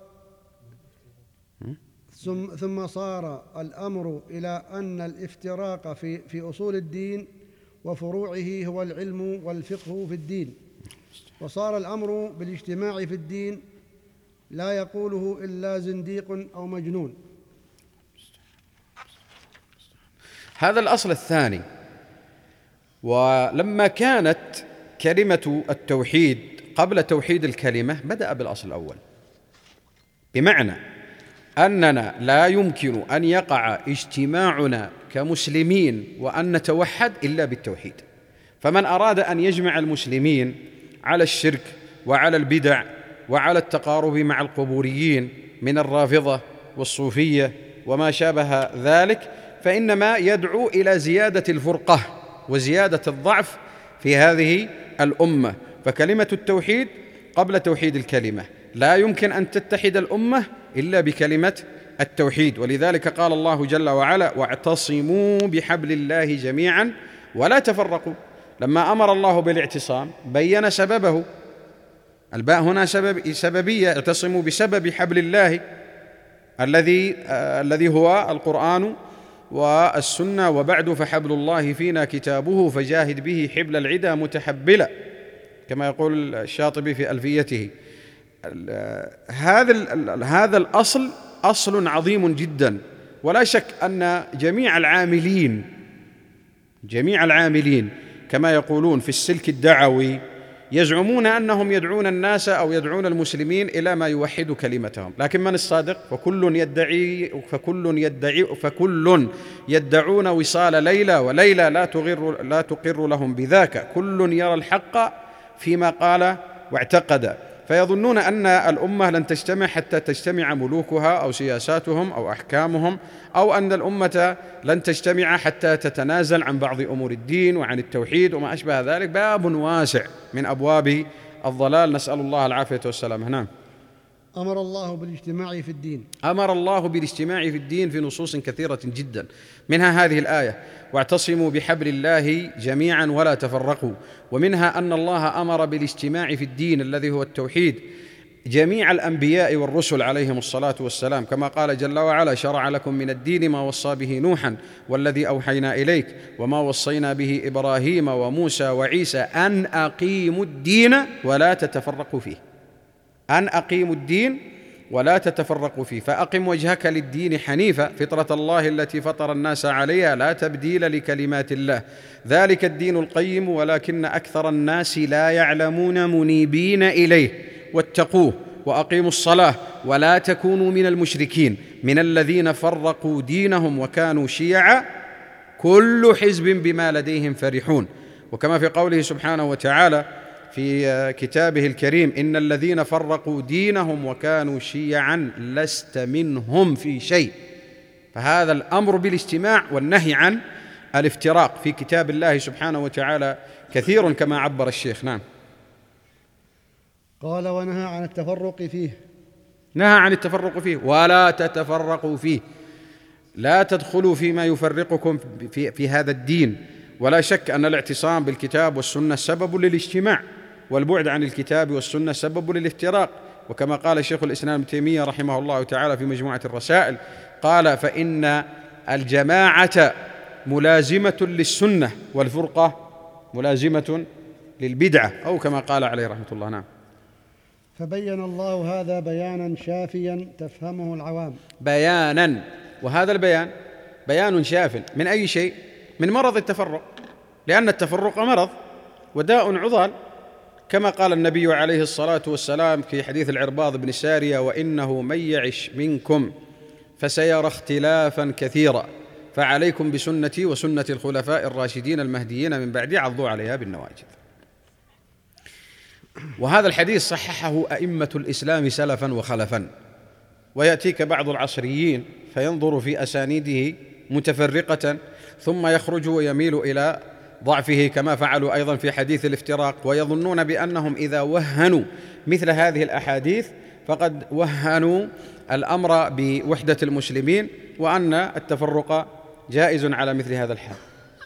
ثم صار الأمر إلى أن الافتراق في في أصول الدين وفروعه هو العلم والفقه في الدين، وصار الأمر بالاجتماع في الدين لا يقوله إلا زنديق أو مجنون. هذا الأصل الثاني. ولما كانت كلمة التوحيد قبل توحيد الكلمة بدأ بالأصل الأول، بمعنى أننا لا يمكن أن يقع اجتماعنا كمسلمين وأن نتوحد إلا بالتوحيد. فمن أراد أن يجمع المسلمين على الشرك وعلى البدع وعلى التقارب مع القبوريين من الرافضة والصوفية وما شابه ذلك، فإنما يدعو إلى زيادة الفرقة وزيادة الضعف في هذه الأمة. فكلمة التوحيد قبل توحيد الكلمة، لا يمكن أن تتحد الأمة إلا بكلمة التوحيد. ولذلك قال الله جل وعلا: واعتصموا بحبل الله جميعا ولا تفرقوا. لما أمر الله بالاعتصام بين سببه، الباء هنا سبب سببية، اعتصموا بسبب حبل الله الذي آه الذي هو القرآن والسنة، وبعد فحبل الله فينا كتابه فجاهد به حبل العدا متحبلا، كما يقول الشاطبي في ألفيته. هذا هذا الأصل أصل عظيم جدا، ولا شك أن جميع العاملين جميع العاملين كما يقولون في السلك الدعوي يزعمون أنهم يدعون الناس أو يدعون المسلمين إلى ما يوحد كلمتهم، لكن من الصادق؟ فكل يدعي فكل يدعي فكل يدعون وصال ليلى، وليلى لا تغر لا تقر لهم بذاك، كل يرى الحق فيما قال واعتقد. فيظنون أن الأمة لن تجتمع حتى تجتمع ملوكها أو سياساتهم أو أحكامهم، أو أن الأمة لن تجتمع حتى تتنازل عن بعض أمور الدين وعن التوحيد وما أشبه ذلك. باب واسع من أبواب الضلال، نسأل الله العافية والسلام. نعم. أمر الله بالاجتماع في الدين أمر الله بالاجتماع في الدين في نصوص كثيرة جدا، منها هذه الآية: واعتصموا بحبل الله جميعا ولا تفرقوا. ومنها أن الله أمر بالاجتماع في الدين الذي هو التوحيد جميع الأنبياء والرسل عليهم الصلاة والسلام، كما قال جل وعلا: شرع لكم من الدين ما وصى به نوحا والذي أوحينا إليك وما وصينا به إبراهيم وموسى وعيسى أن أقيموا الدين ولا تتفرقوا فيه. أن أقيموا الدين ولا تتفرقوا فيه، فأقم وجهك للدين حنيفا فطرة الله التي فطر الناس عليها لا تبديل لكلمات الله ذلك الدين القيم ولكن أكثر الناس لا يعلمون منيبين إليه واتقوه وأقيموا الصلاة ولا تكونوا من المشركين من الذين فرقوا دينهم وكانوا شيعا كل حزب بما لديهم فرحون. وكما في قوله سبحانه وتعالى في كتابه الكريم: إن الذين فرقوا دينهم وكانوا شيعا لست منهم في شيء. فهذا الأمر بالاجتماع والنهي عن الافتراق في كتاب الله سبحانه وتعالى كثير كما عبر الشيخ. نعم. قال: ونهى عن التفرق فيه. نهى عن التفرق فيه ولا تتفرقوا فيه، لا تدخلوا فيما يفرقكم في, في هذا الدين. ولا شك أن الاعتصام بالكتاب والسنة سبب للاجتماع، والبعد عن الكتاب والسنة سبب للافتراق. وكما قال شيخ الإسلام ابن تيمية رحمه الله تعالى في مجموعة الرسائل، قال: فإن الجماعة ملازمة للسنة والفرقة ملازمة للبدعة، أو كما قال عليه رحمة الله. نعم. فبين الله هذا بيانا شافيا تفهمه العوام. بيانا، وهذا البيان بيان شاف من أي شيء؟ من مرض التفرق، لأن التفرق مرض وداء عضال، كما قال النبي عليه الصلاة والسلام في حديث العرباض بن سارية: وإنه من يعش منكم فسيرى اختلافا كثيرا فعليكم بسنتي وسنة الخلفاء الراشدين المهديين من بعدي عضوا عليها بالنواجذ. وهذا الحديث صححه أئمة الإسلام سلفا وخلفا، ويأتيك بعض العصريين فينظر في أسانيده متفرقة ثم يخرج ويميل إلى ضعفه، كما فعلوا أيضا في حديث الافتراق، ويظنون بأنهم إذا وهنوا مثل هذه الأحاديث فقد وهنوا الأمر بوحدة المسلمين، وأن التفرق جائز على مثل هذا الحال.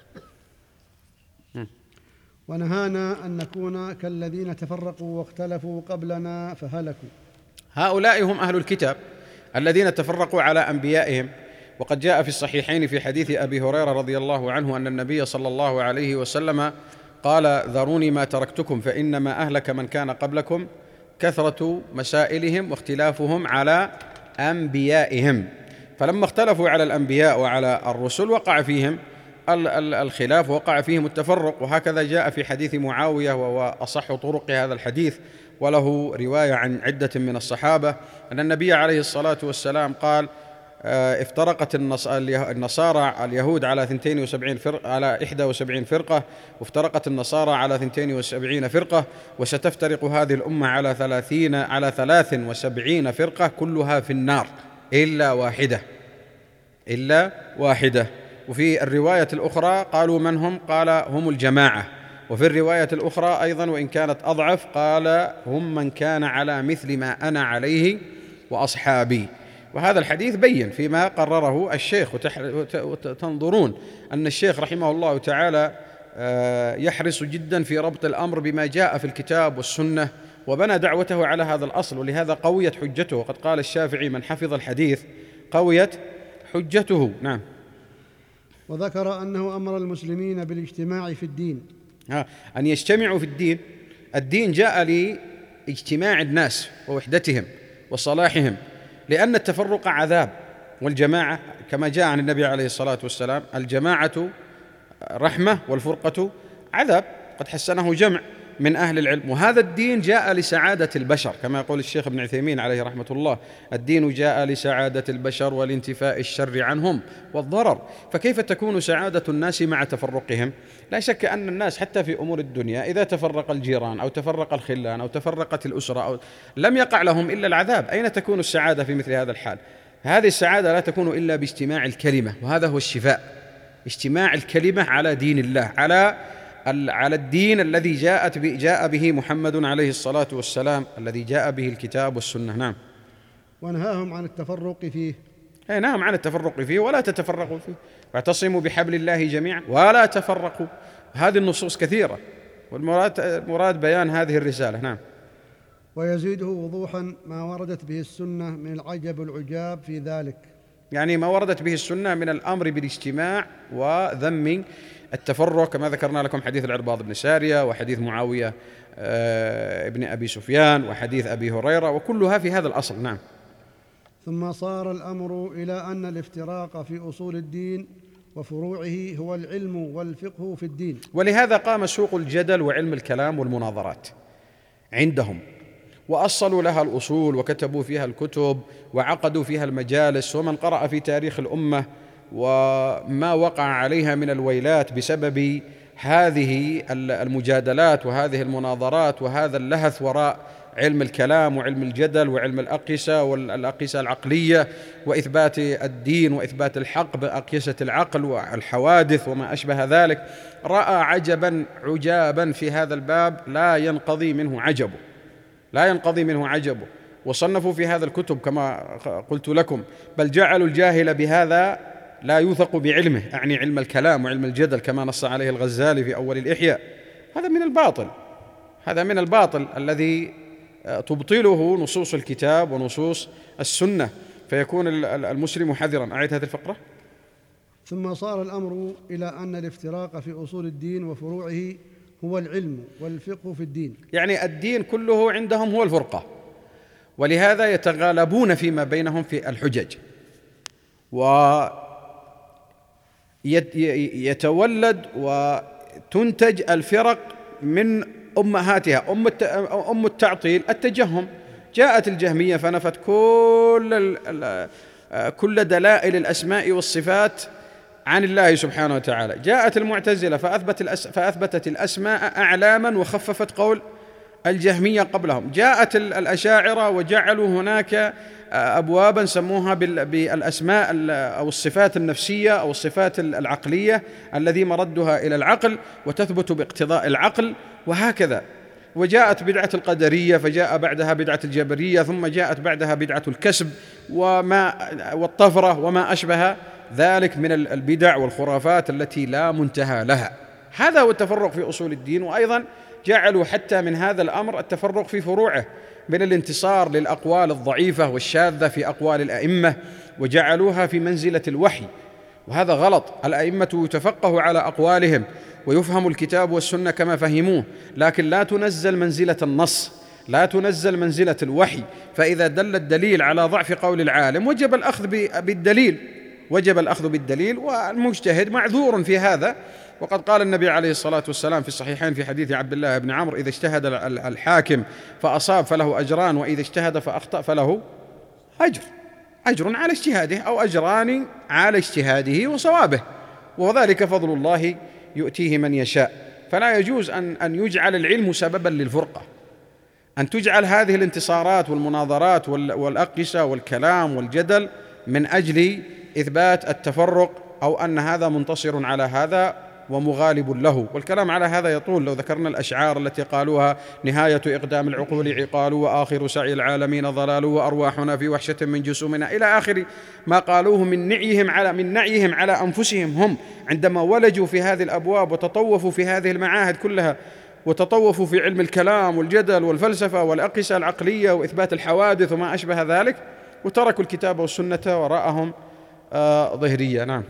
ونهانا أن نكون كالذين تفرقوا واختلفوا قبلنا فهلكوا. هؤلاء هم أهل الكتاب الذين تفرقوا على أنبيائهم. وقد جاء في الصحيحين في حديث أبي هريرة رضي الله عنه أن النبي صلى الله عليه وسلم قال: ذروني ما تركتكم فإنما أهلك من كان قبلكم كثرة مسائلهم واختلافهم على أنبيائهم. فلما اختلفوا على الأنبياء وعلى الرسل وقع فيهم الخلاف ووقع فيهم التفرق. وهكذا جاء في حديث معاوية، وهو أصح طرق هذا الحديث وله رواية عن عدة من الصحابة، أن النبي عليه الصلاة والسلام قال: افترقت النصارى اليهود على اثنتين وسبعين فرقة على إحدى وسبعين فرقة، وافترقت النصارى على اثنتين وسبعين فرقة، وستفترق هذه الأمة على ثلاثين على ثلاث وسبعين فرقة كلها في النار إلا واحدة إلا واحدة. وفي الرواية الأخرى قالوا: من هم؟ قال: هم الجماعة. وفي الرواية الأخرى أيضا وإن كانت أضعف قال: هم من كان على مثل ما أنا عليه وأصحابي. وهذا الحديث بين فيما قرره الشيخ، وتنظرون أن الشيخ رحمه الله تعالى يحرص جدا في ربط الأمر بما جاء في الكتاب والسنة، وبنى دعوته على هذا الأصل، ولهذا قويت حجته. وقد قال الشافعي: من حفظ الحديث قويت حجته. نعم. وذكر أنه أمر المسلمين بالاجتماع في الدين، ها أن يجتمعوا في الدين. الدين جاء لاجتماع الناس ووحدتهم وصلاحهم، لأن التفرق عذاب، والجماعة كما جاء عن النبي عليه الصلاة والسلام: الجماعة رحمة والفرقة عذاب. قد حسنه جمع من أهل العلم. وهذا الدين جاء لسعادة البشر، كما يقول الشيخ ابن عثيمين عليه رحمة الله: الدين جاء لسعادة البشر ولانتفاء الشر عنهم والضرر. فكيف تكون سعادة الناس مع تفرقهم؟ لا شك أن الناس حتى في أمور الدنيا إذا تفرق الجيران أو تفرق الخلان أو تفرقت الأسرة أو لم يقع لهم إلا العذاب. أين تكون السعادة في مثل هذا الحال؟ هذه السعادة لا تكون إلا باجتماع الكلمة، وهذا هو الشفاء، اجتماع الكلمة على دين الله، على على الدين الذي جاءت جاء به محمد عليه الصلاة والسلام، الذي جاء به الكتاب والسنة. نعم. ونهاهم عن التفرق فيه. أي نعم، عن التفرق فيه ولا تتفرقوا فيه، واعتصموا بحبل الله جميعا ولا تفرقوا. هذه النصوص كثيرة، والمراد مراد بيان هذه الرسالة. نعم. ويزيده وضوحا ما وردت به السنة من العجب والعجاب في ذلك، يعني ما وردت به السنة من الأمر بالاجتماع وذم التفرق، كما ذكرنا لكم حديث العرباض بن سارية وحديث معاوية ابن أبي سفيان وحديث أبي هريرة، وكلها في هذا الأصل. نعم. ثم صار الأمر إلى أن الافتراق في أصول الدين وفروعه هو العلم والفقه في الدين. ولهذا قام سوق الجدل وعلم الكلام والمناظرات عندهم، وأصلوا لها الأصول وكتبوا فيها الكتب وعقدوا فيها المجالس، ومن قرأ في تاريخ الأمة وما وقع عليها من الويلات بسبب هذه المجادلات وهذه المناظرات وهذا اللهث وراء علم الكلام وعلم الجدل وعلم الأقيسة والأقيسة العقلية وإثبات الدين وإثبات الحق بأقيسة العقل والحوادث وما أشبه ذلك، رأى عجبا عجابا في هذا الباب لا ينقضي منه عجبه لا ينقضي منه عجبه وصنفوا في هذا الكتب كما قلت لكم، بل جعلوا الجاهل بهذا لا يوثق بعلمه، أعني علم الكلام وعلم الجدل كما نص عليه الغزالي في أول الإحياء. هذا من الباطل هذا من الباطل الذي تبطله نصوص الكتاب ونصوص السنة، فيكون المسلم حذرا. أعيد هذه الفقرة. ثم صار الأمر إلى أن الافتراق في أصول الدين وفروعه هو العلم والفقه في الدين، يعني الدين كله عندهم هو الفرقة، ولهذا يتغالبون فيما بينهم في الحجج، ويتولد وتنتج الفرق من أمهاتها. أم التعطيل التجهم، جاءت الجهمية فنفت كل كل دلائل الأسماء والصفات عن الله سبحانه وتعالى. جاءت المعتزلة فأثبت فأثبتت الأسماء أعلاما وخففت قول الجهمية قبلهم. جاءت الأشاعرة وجعلوا هناك أبوابا سموها بالأسماء أو الصفات النفسية أو الصفات العقلية الذي مردها إلى العقل وتثبت باقتضاء العقل، وهكذا. وجاءت بدعة القدرية، فجاء بعدها بدعة الجبرية، ثم جاءت بعدها بدعة الكسب وما والطفرة وما أشبه ذلك من البدع والخرافات التي لا منتهى لها. هذا هو التفرق في أصول الدين. وأيضا جعلوا حتى من هذا الأمر التفرق في فروعه، من الانتصار للأقوال الضعيفة والشاذة في أقوال الأئمة وجعلوها في منزلة الوحي، وهذا غلط. الأئمة يتفقه على أقوالهم ويفهم الكتاب والسنة كما فهموه، لكن لا تنزل منزلة النص، لا تنزل منزلة الوحي. فإذا دل الدليل على ضعف قول العالم وجب الأخذ بالدليل وجب الأخذ بالدليل والمجتهد معذور في هذا. وقد قال النبي عليه الصلاة والسلام في الصحيحين في حديث عبد الله بن عمرو: إذا اجتهد الحاكم فأصاب فله أجران، وإذا اجتهد فأخطأ فله أجر أجر على اجتهاده أو أجران على اجتهاده وصوابه، وذلك فضل الله يؤتيه من يشاء. فلا يجوز أن أن يجعل العلم سببا للفرقة، أن تجعل هذه الانتصارات والمناظرات والأقيسة والكلام والجدل من أجل إثبات التفرق أو أن هذا منتصر على هذا ومغالب له. والكلام على هذا يطول، لو ذكرنا الأشعار التي قالوها: نهاية إقدام العقول عقال، وآخر سعي العالمين ضلال، وأرواحنا في وحشة من جسومنا، إلى آخر ما قالوه من نعيهم على من نعيهم على أنفسهم هم عندما ولجوا في هذه الأبواب وتطوفوا في هذه المعاهد كلها، وتطوفوا في علم الكلام والجدل والفلسفة والأقيسة العقلية وإثبات الحوادث وما أشبه ذلك، وتركوا الكتاب والسنة وراءهم آه ظهرية. نعم.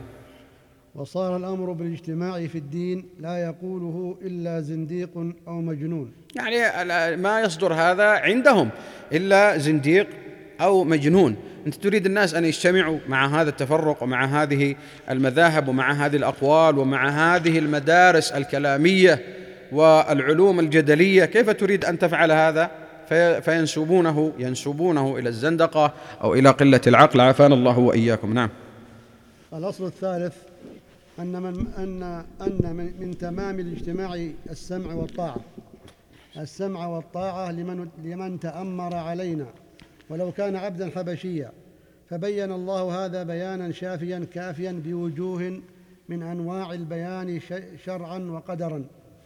وصار الأمر بالاجتماع في الدين لا يقوله إلا زنديق أو مجنون، يعني ما يصدر هذا عندهم إلا زنديق أو مجنون. أنت تريد الناس أن يجتمعوا مع هذا التفرق ومع هذه المذاهب ومع هذه الأقوال ومع هذه المدارس الكلامية والعلوم الجدلية، كيف تريد أن تفعل هذا؟ فينسبونه ينسبونه إلى الزندقة أو إلى قلة العقل، عافانا الله وإياكم. نعم. الأصل الثالث أن من أن أن من, من تمام الاجتماع السمع والطاعة السمع والطاعة لمن لمن تأمر علينا ولو كان عبدا حبشيا، فبين الله هذا بيانا شافيا كافيا بوجوه من أنواع البيان شرعا وقدرا.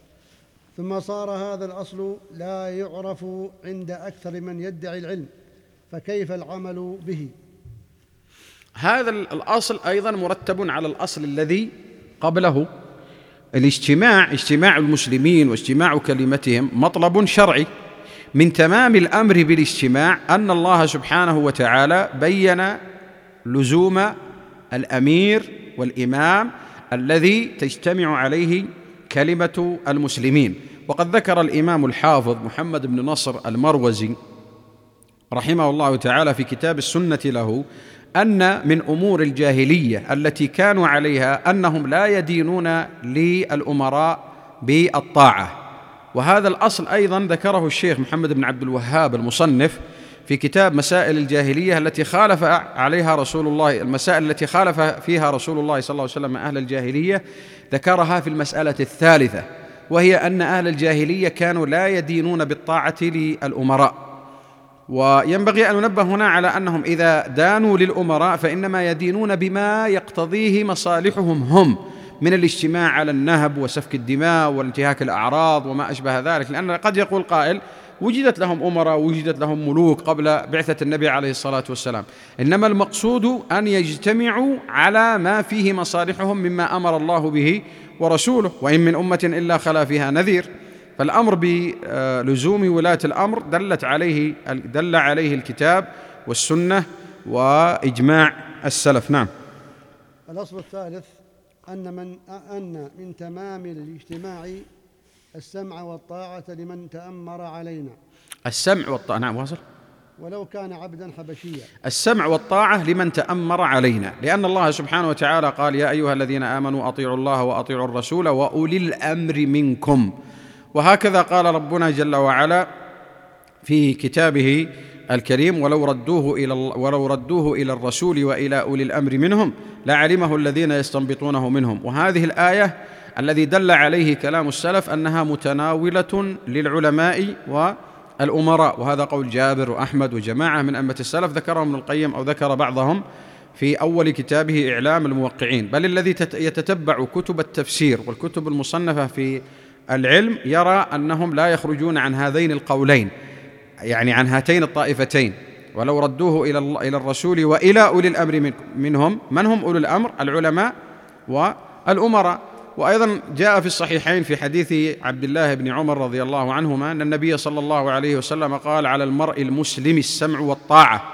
ثم صار هذا الأصل لا يعرف عند أكثر من يدعي العلم، فكيف العمل به؟ هذا الأصل أيضا مرتب على الأصل الذي قبله. الاجتماع اجتماع المسلمين واجتماع كلمتهم مطلب شرعي، من تمام الأمر بالاجتماع أن الله سبحانه وتعالى بين لزوم الأمير والإمام الذي تجتمع عليه كلمة المسلمين. وقد ذكر الإمام الحافظ محمد بن نصر المروزي رحمه الله تعالى في كتاب السنة له أن من أمور الجاهلية التي كانوا عليها أنهم لا يدينون للأمراء بالطاعة. وهذا الأصل أيضا ذكره الشيخ محمد بن عبد الوهاب المصنف في كتاب مسائل الجاهلية التي خالف عليها رسول الله، المسائل التي خالف فيها رسول الله صلى الله عليه وسلم أهل الجاهلية، ذكرها في المسألة الثالثة، وهي أن أهل الجاهلية كانوا لا يدينون بالطاعة للأمراء. وينبغي أن ننبه هنا على أنهم إذا دانوا للأمراء فإنما يدينون بما يقتضيه مصالحهم هم من الاجتماع على النهب وسفك الدماء وانتهاك الأعراض وما أشبه ذلك، لأن قد يقول قائل وجدت لهم أمراء وجدت لهم ملوك قبل بعثة النبي عليه الصلاة والسلام، إنما المقصود أن يجتمعوا على ما فيه مصالحهم مما أمر الله به ورسوله، وإن من أمة إلا خلا فيها نذير. فالأمر بلزوم ولاة الأمر دلت عليه دل عليه الكتاب والسنة وإجماع السلف. نعم. الأصل الثالث أن من أن من تمام الاجتماع السمع والطاعة لمن تأمر علينا. السمع والطاعة، نعم واصل. ولو كان عبدا حبشيا. السمع والطاعة لمن تأمر علينا، لأن الله سبحانه وتعالى قال: يا أيها الذين آمنوا أطيعوا الله وأطيعوا الرسول وأولي الأمر منكم. وهكذا قال ربنا جل وعلا في كتابه الكريم: ولو ردوه إلى ولو ردوه إلى الرسول وإلى أولي الأمر منهم لعلمه الذين يستنبطونه منهم. وهذه الآية الذي دل عليه كلام السلف أنها متناولة للعلماء والأمراء، وهذا قول جابر وأحمد وجماعة من أئمة السلف ذكرهم ابن القيم أو ذكر بعضهم في أول كتابه إعلام الموقعين. بل الذي يتتبع كتب التفسير والكتب المصنفة في العلم يرى أنهم لا يخرجون عن هذين القولين، يعني عن هاتين الطائفتين: ولو ردوه إلى إلى الرسول وإلى أولي الأمر منهم. من هم أولي الأمر؟ العلماء والأمراء. وأيضا جاء في الصحيحين في حديث عبد الله بن عمر رضي الله عنهما أن النبي صلى الله عليه وسلم قال: على المرء المسلم السمع والطاعة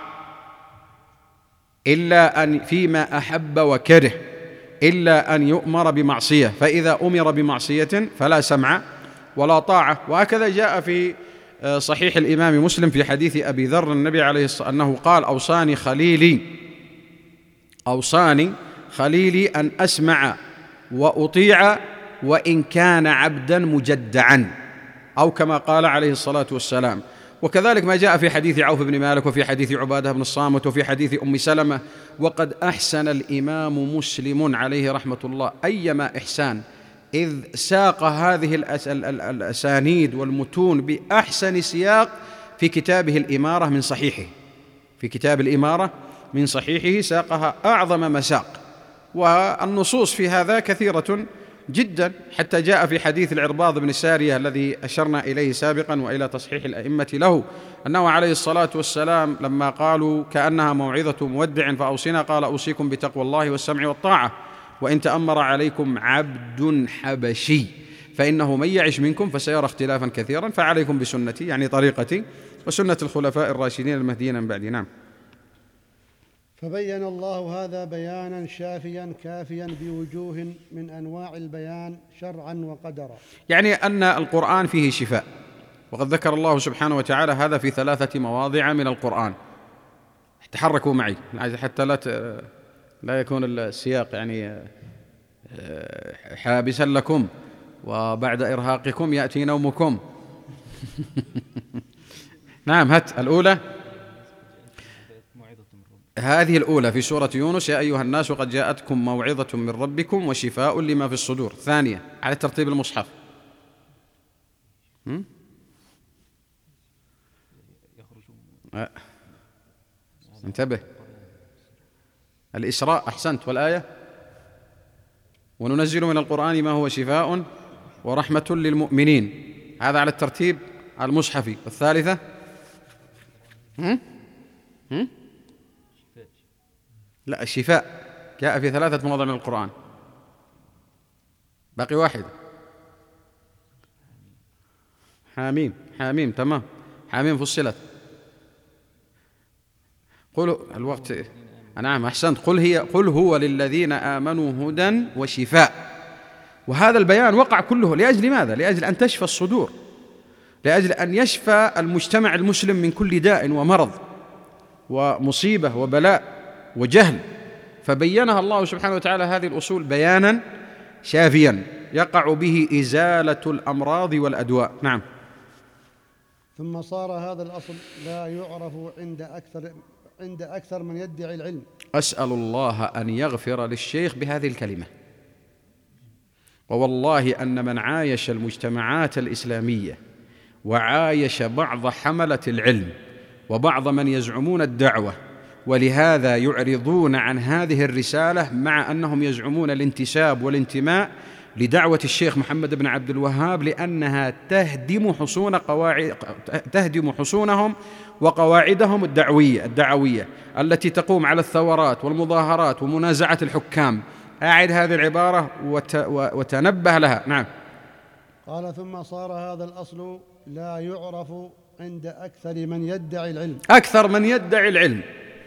إلا أن فيما أحب وكره إلا أن يؤمر بمعصية، فإذا أمر بمعصية فلا سمع ولا طاعة. وهكذا جاء في صحيح الإمام مسلم في حديث أبي ذر النبي عليه الصلاة أنه قال: أوصاني خليلي أوصاني خليلي أن أسمع وأطيع وإن كان عبدا مجدعا، أو كما قال عليه الصلاة والسلام. وكذلك ما جاء في حديث عوف بن مالك وفي حديث عبادة بن الصامت وفي حديث أم سلمة. وقد أحسن الإمام مسلم عليه رحمة الله أيما إحسان إذ ساق هذه الأسانيد والمتون بأحسن سياق في كتابه الإمارة من صحيحه في كتاب الإمارة من صحيحه ساقها أعظم مساق. والنصوص في هذا كثيرة جدا، حتى جاء في حديث العرباض بن سارية الذي أشرنا إليه سابقا وإلى تصحيح الأئمة له أنه عليه الصلاة والسلام لما قالوا كأنها موعظة مودع فأوصينا قال: أوصيكم بتقوى الله والسمع والطاعة وإن تأمر عليكم عبد حبشي فإنه من يعش منكم فسيرى اختلافا كثيرا فعليكم بسنتي، يعني طريقتي، وسنة الخلفاء الراشدين المهديين من بعدي. نعم. فبين الله هذا بيانا شافيا كافيا بوجوه من أنواع البيان شرعا وقدرا، يعني أن القرآن فيه شفاء، وقد ذكر الله سبحانه وتعالى هذا في ثلاثة مواضع من القرآن. تحركوا معي حتى لا لا يكون السياق يعني حابسا لكم وبعد إرهاقكم يأتي نومكم. نعم. هات الأولى، هذه الأولى في سورة يونس: يا أيها الناس قد جاءتكم موعظة من ربكم وشفاء لما في الصدور. ثانية على ترتيب المصحف. م? أه. انتبه. الإسراء، أحسنت. والآية: وننزل من القرآن ما هو شفاء ورحمة للمؤمنين. هذا على الترتيب المصحفي. والثالثة م? م? لا، الشفاء جاء في ثلاثة مواضع من القرآن. باقي واحد. حاميم. حاميم تمام. حاميم فصلت. قل الوقت. نعم أحسنت. قل هي قل هو للذين آمنوا هدى وشفاء. وهذا البيان وقع كله لأجل ماذا؟ لأجل أن تشفى الصدور، لأجل أن يشفى المجتمع المسلم من كل داء ومرض ومصيبة وبلاء وجهل، فبينها الله سبحانه وتعالى هذه الأصول بيانا شافيا يقع به إزالة الأمراض والأدواء. نعم. ثم صار هذا الأصل لا يعرف عند أكثر عند أكثر من يدعي العلم. أسأل الله أن يغفر للشيخ بهذه الكلمة، ووالله أن من عايش المجتمعات الإسلامية وعايش بعض حملة العلم وبعض من يزعمون الدعوة ولهذا يعرضون عن هذه الرسالة مع أنهم يزعمون الانتساب والانتماء لدعوة الشيخ محمد بن عبد الوهاب، لأنها تهدم حصون قواعد تهدم حصونهم وقواعدهم الدعوية الدعوية التي تقوم على الثورات والمظاهرات ومنازعة الحكام. أعد هذه العبارة وتنبه لها. نعم. قال ثم صار هذا الأصل لا يعرف عند أكثر من يدعي العلم. أكثر من يدعي العلم.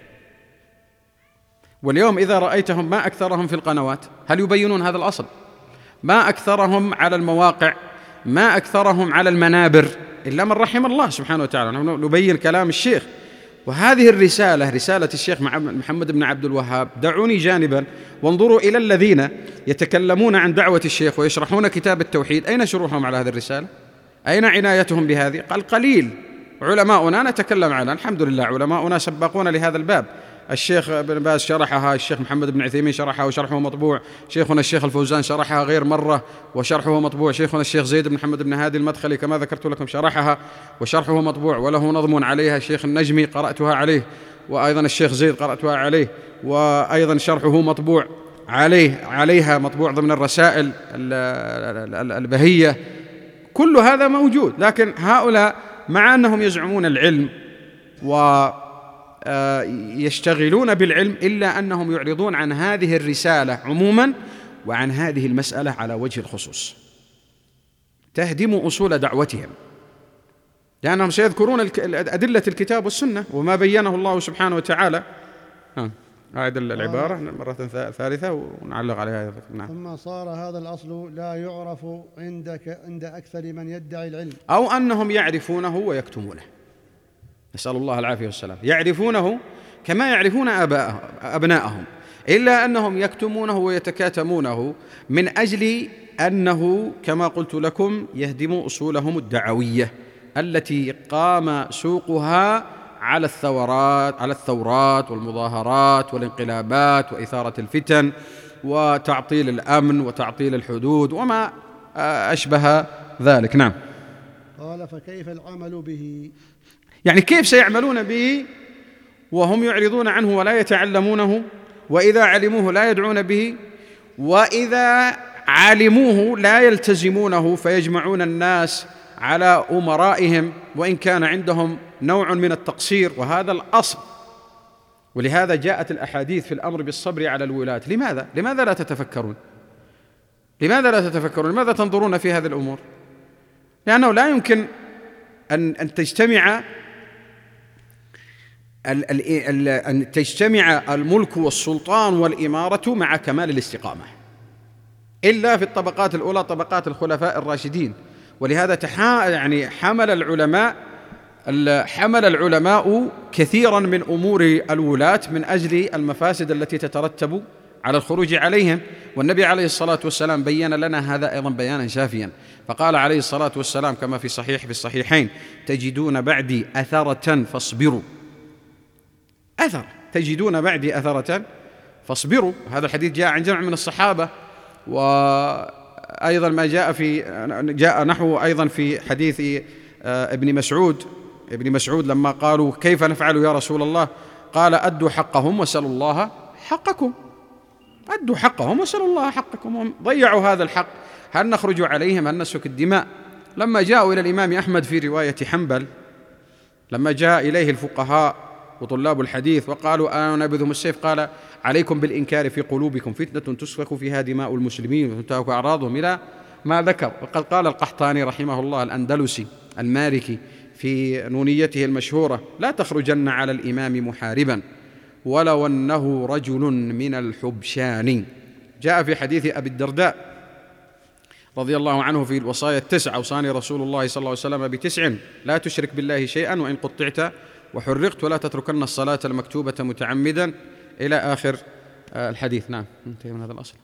واليوم إذا رأيتهم ما أكثرهم في القنوات، هل يبينون هذا الأصل؟ ما أكثرهم على المواقع، ما أكثرهم على المنابر، إلا من رحم الله سبحانه وتعالى. نحن نبين كلام الشيخ، وهذه الرسالة رسالة الشيخ محمد بن عبد الوهاب. دعوني جانبا وانظروا إلى الذين يتكلمون عن دعوة الشيخ ويشرحون كتاب التوحيد، أين شروحهم على هذه الرسالة؟ أين عنايتهم بهذه؟ قال قليل. علماؤنا نتكلم عنها الحمد لله، علماؤنا سباقون لهذا الباب. الشيخ ابن باز شرحها، الشيخ محمد بن عثيمين شرحها وشرحه مطبوع، شيخنا الشيخ الفوزان شرحها غير مرة وشرحه مطبوع، شيخنا الشيخ زيد بن محمد بن هادي المدخلي كما ذكرت لكم شرحها وشرحه مطبوع وله نظم عليها، الشيخ النجمي قرأتها عليه، وأيضا الشيخ زيد قرأتها عليه، وأيضا شرحه مطبوع عليه عليها مطبوع ضمن الرسائل البهية. كل هذا موجود، لكن هؤلاء مع أنهم يزعمون العلم ويشتغلون بالعلم إلا أنهم يعرضون عن هذه الرسالة عموما وعن هذه المسألة على وجه الخصوص، تهدم أصول دعوتهم، لأنهم سيذكرون أدلة الكتاب والسنة وما بينه الله سبحانه وتعالى. أعيد العبارة مرة ثالثة ونعلق عليها. نعم. ثم صار هذا الأصل لا يعرف عندك عند أكثر من يدعي العلم، أو أنهم يعرفونه ويكتمونه، نسأل الله العافية والسلام، يعرفونه كما يعرفون أبناءهم، إلا أنهم يكتمونه ويتكاتمونه من أجل أنه كما قلت لكم يهدم أصولهم الدعوية التي قام سوقها على الثورات على الثورات والمظاهرات والانقلابات وإثارة الفتن وتعطيل الأمن وتعطيل الحدود وما أشبه ذلك. نعم. قال فكيف العمل به؟ يعني كيف سيعملون به وهم يعرضون عنه ولا يتعلمونه، وإذا علموه لا يدعون به، وإذا علموه لا يلتزمونه فيجمعون الناس على أمرائهم وإن كان عندهم نوع من التقصير، وهذا الأصل. ولهذا جاءت الأحاديث في الأمر بالصبر على الولاة. لماذا؟ لماذا لا تتفكرون؟ لماذا لا تتفكرون؟ لماذا تنظرون في هذه الأمور؟ لأنه لا يمكن أن أن تجتمع أن تجتمع الملك والسلطان والإمارة مع كمال الاستقامة إلا في الطبقات الأولى، طبقات الخلفاء الراشدين. ولهذا تحا يعني حمل العلماء حمل العلماء كثيرا من أمور الولاة من أجل المفاسد التي تترتب على الخروج عليهم. والنبي عليه الصلاة والسلام بين لنا هذا أيضا بيانا شافيا، فقال عليه الصلاة والسلام كما في صحيح في الصحيحين: تجدون بعدي أثرة فاصبروا. أثر تجدون بعدي أثرة فاصبروا. هذا الحديث جاء عن جمع من الصحابة، وأيضا ما جاء في جاء نحو أيضا في حديث ابن مسعود ابن مسعود لما قالوا: كيف نفعل يا رسول الله؟ قال: أدوا حقهم وسلوا الله حقكم. أدوا حقهم وسلوا الله حقكم. هم ضيعوا هذا الحق، هل نخرج عليهم؟ هل نسفك الدماء؟ لما جاءوا إلى الإمام أحمد في رواية حنبل، لما جاء إليه الفقهاء وطلاب الحديث وقالوا: أنا نبذهم السيف، قال: عليكم بالإنكار في قلوبكم فتنة تسفك فيها دماء المسلمين وتنتهك أعراضهم، إلى ما ذكر. وقد قال القحطاني رحمه الله الأندلسي المالكي في نونيته المشهورة: لا تخرجن على الإمام محاربا ولو أنه رجل من الحبشان. جاء في حديث أبي الدرداء رضي الله عنه في الوصايا التسع: أوصاني رسول الله صلى الله عليه وسلم بتسع: لا تشرك بالله شيئا وإن قطعت وحرقت، ولا تتركن الصلاة المكتوبة متعمدا، إلى آخر الحديث. نعم، انتهي من هذا الأصل.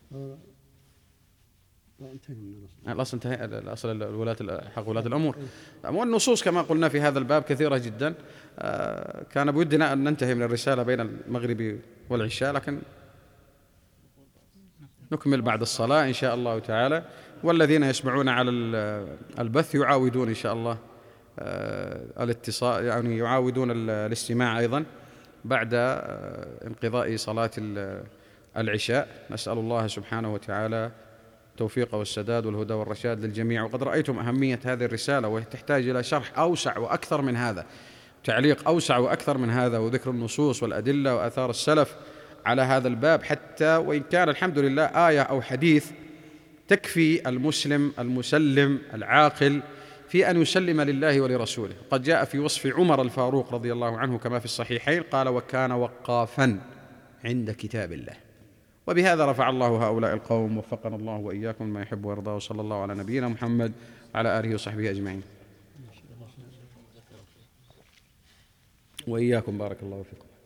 الأصل انتهى، الأصل الولاة حق ولاة الأمور. والنصوص كما قلنا في هذا الباب كثيرة جدا. كان بودنا أن ننتهي من الرسالة بين المغرب والعشاء، لكن نكمل بعد الصلاة إن شاء الله تعالى. والذين يسمعون على البث يعاودون إن شاء الله الاتصال، يعني يعاودون الاستماع أيضا بعد انقضاء صلاة العشاء. نسأل الله سبحانه وتعالى التوفيق والسداد والهدى والرشاد للجميع. وقد رأيتم أهمية هذه الرسالة، وهي تحتاج إلى شرح أوسع وأكثر من هذا، تعليق أوسع وأكثر من هذا، وذكر النصوص والأدلة وآثار السلف على هذا الباب، حتى وإن كان الحمد لله آية أو حديث تكفي المسلم المسلم العاقل في أن يسلم لله ولرسوله. قد جاء في وصف عمر الفاروق رضي الله عنه كما في الصحيحين: قال: وكان وقافا عند كتاب الله. وبهذا رفع الله هؤلاء القوم. وفقنا الله وإياكم ما يحب ويرضى، وصلى الله على نبينا محمد وعلى آله وصحبه أجمعين. وإياكم، بارك الله فيكم.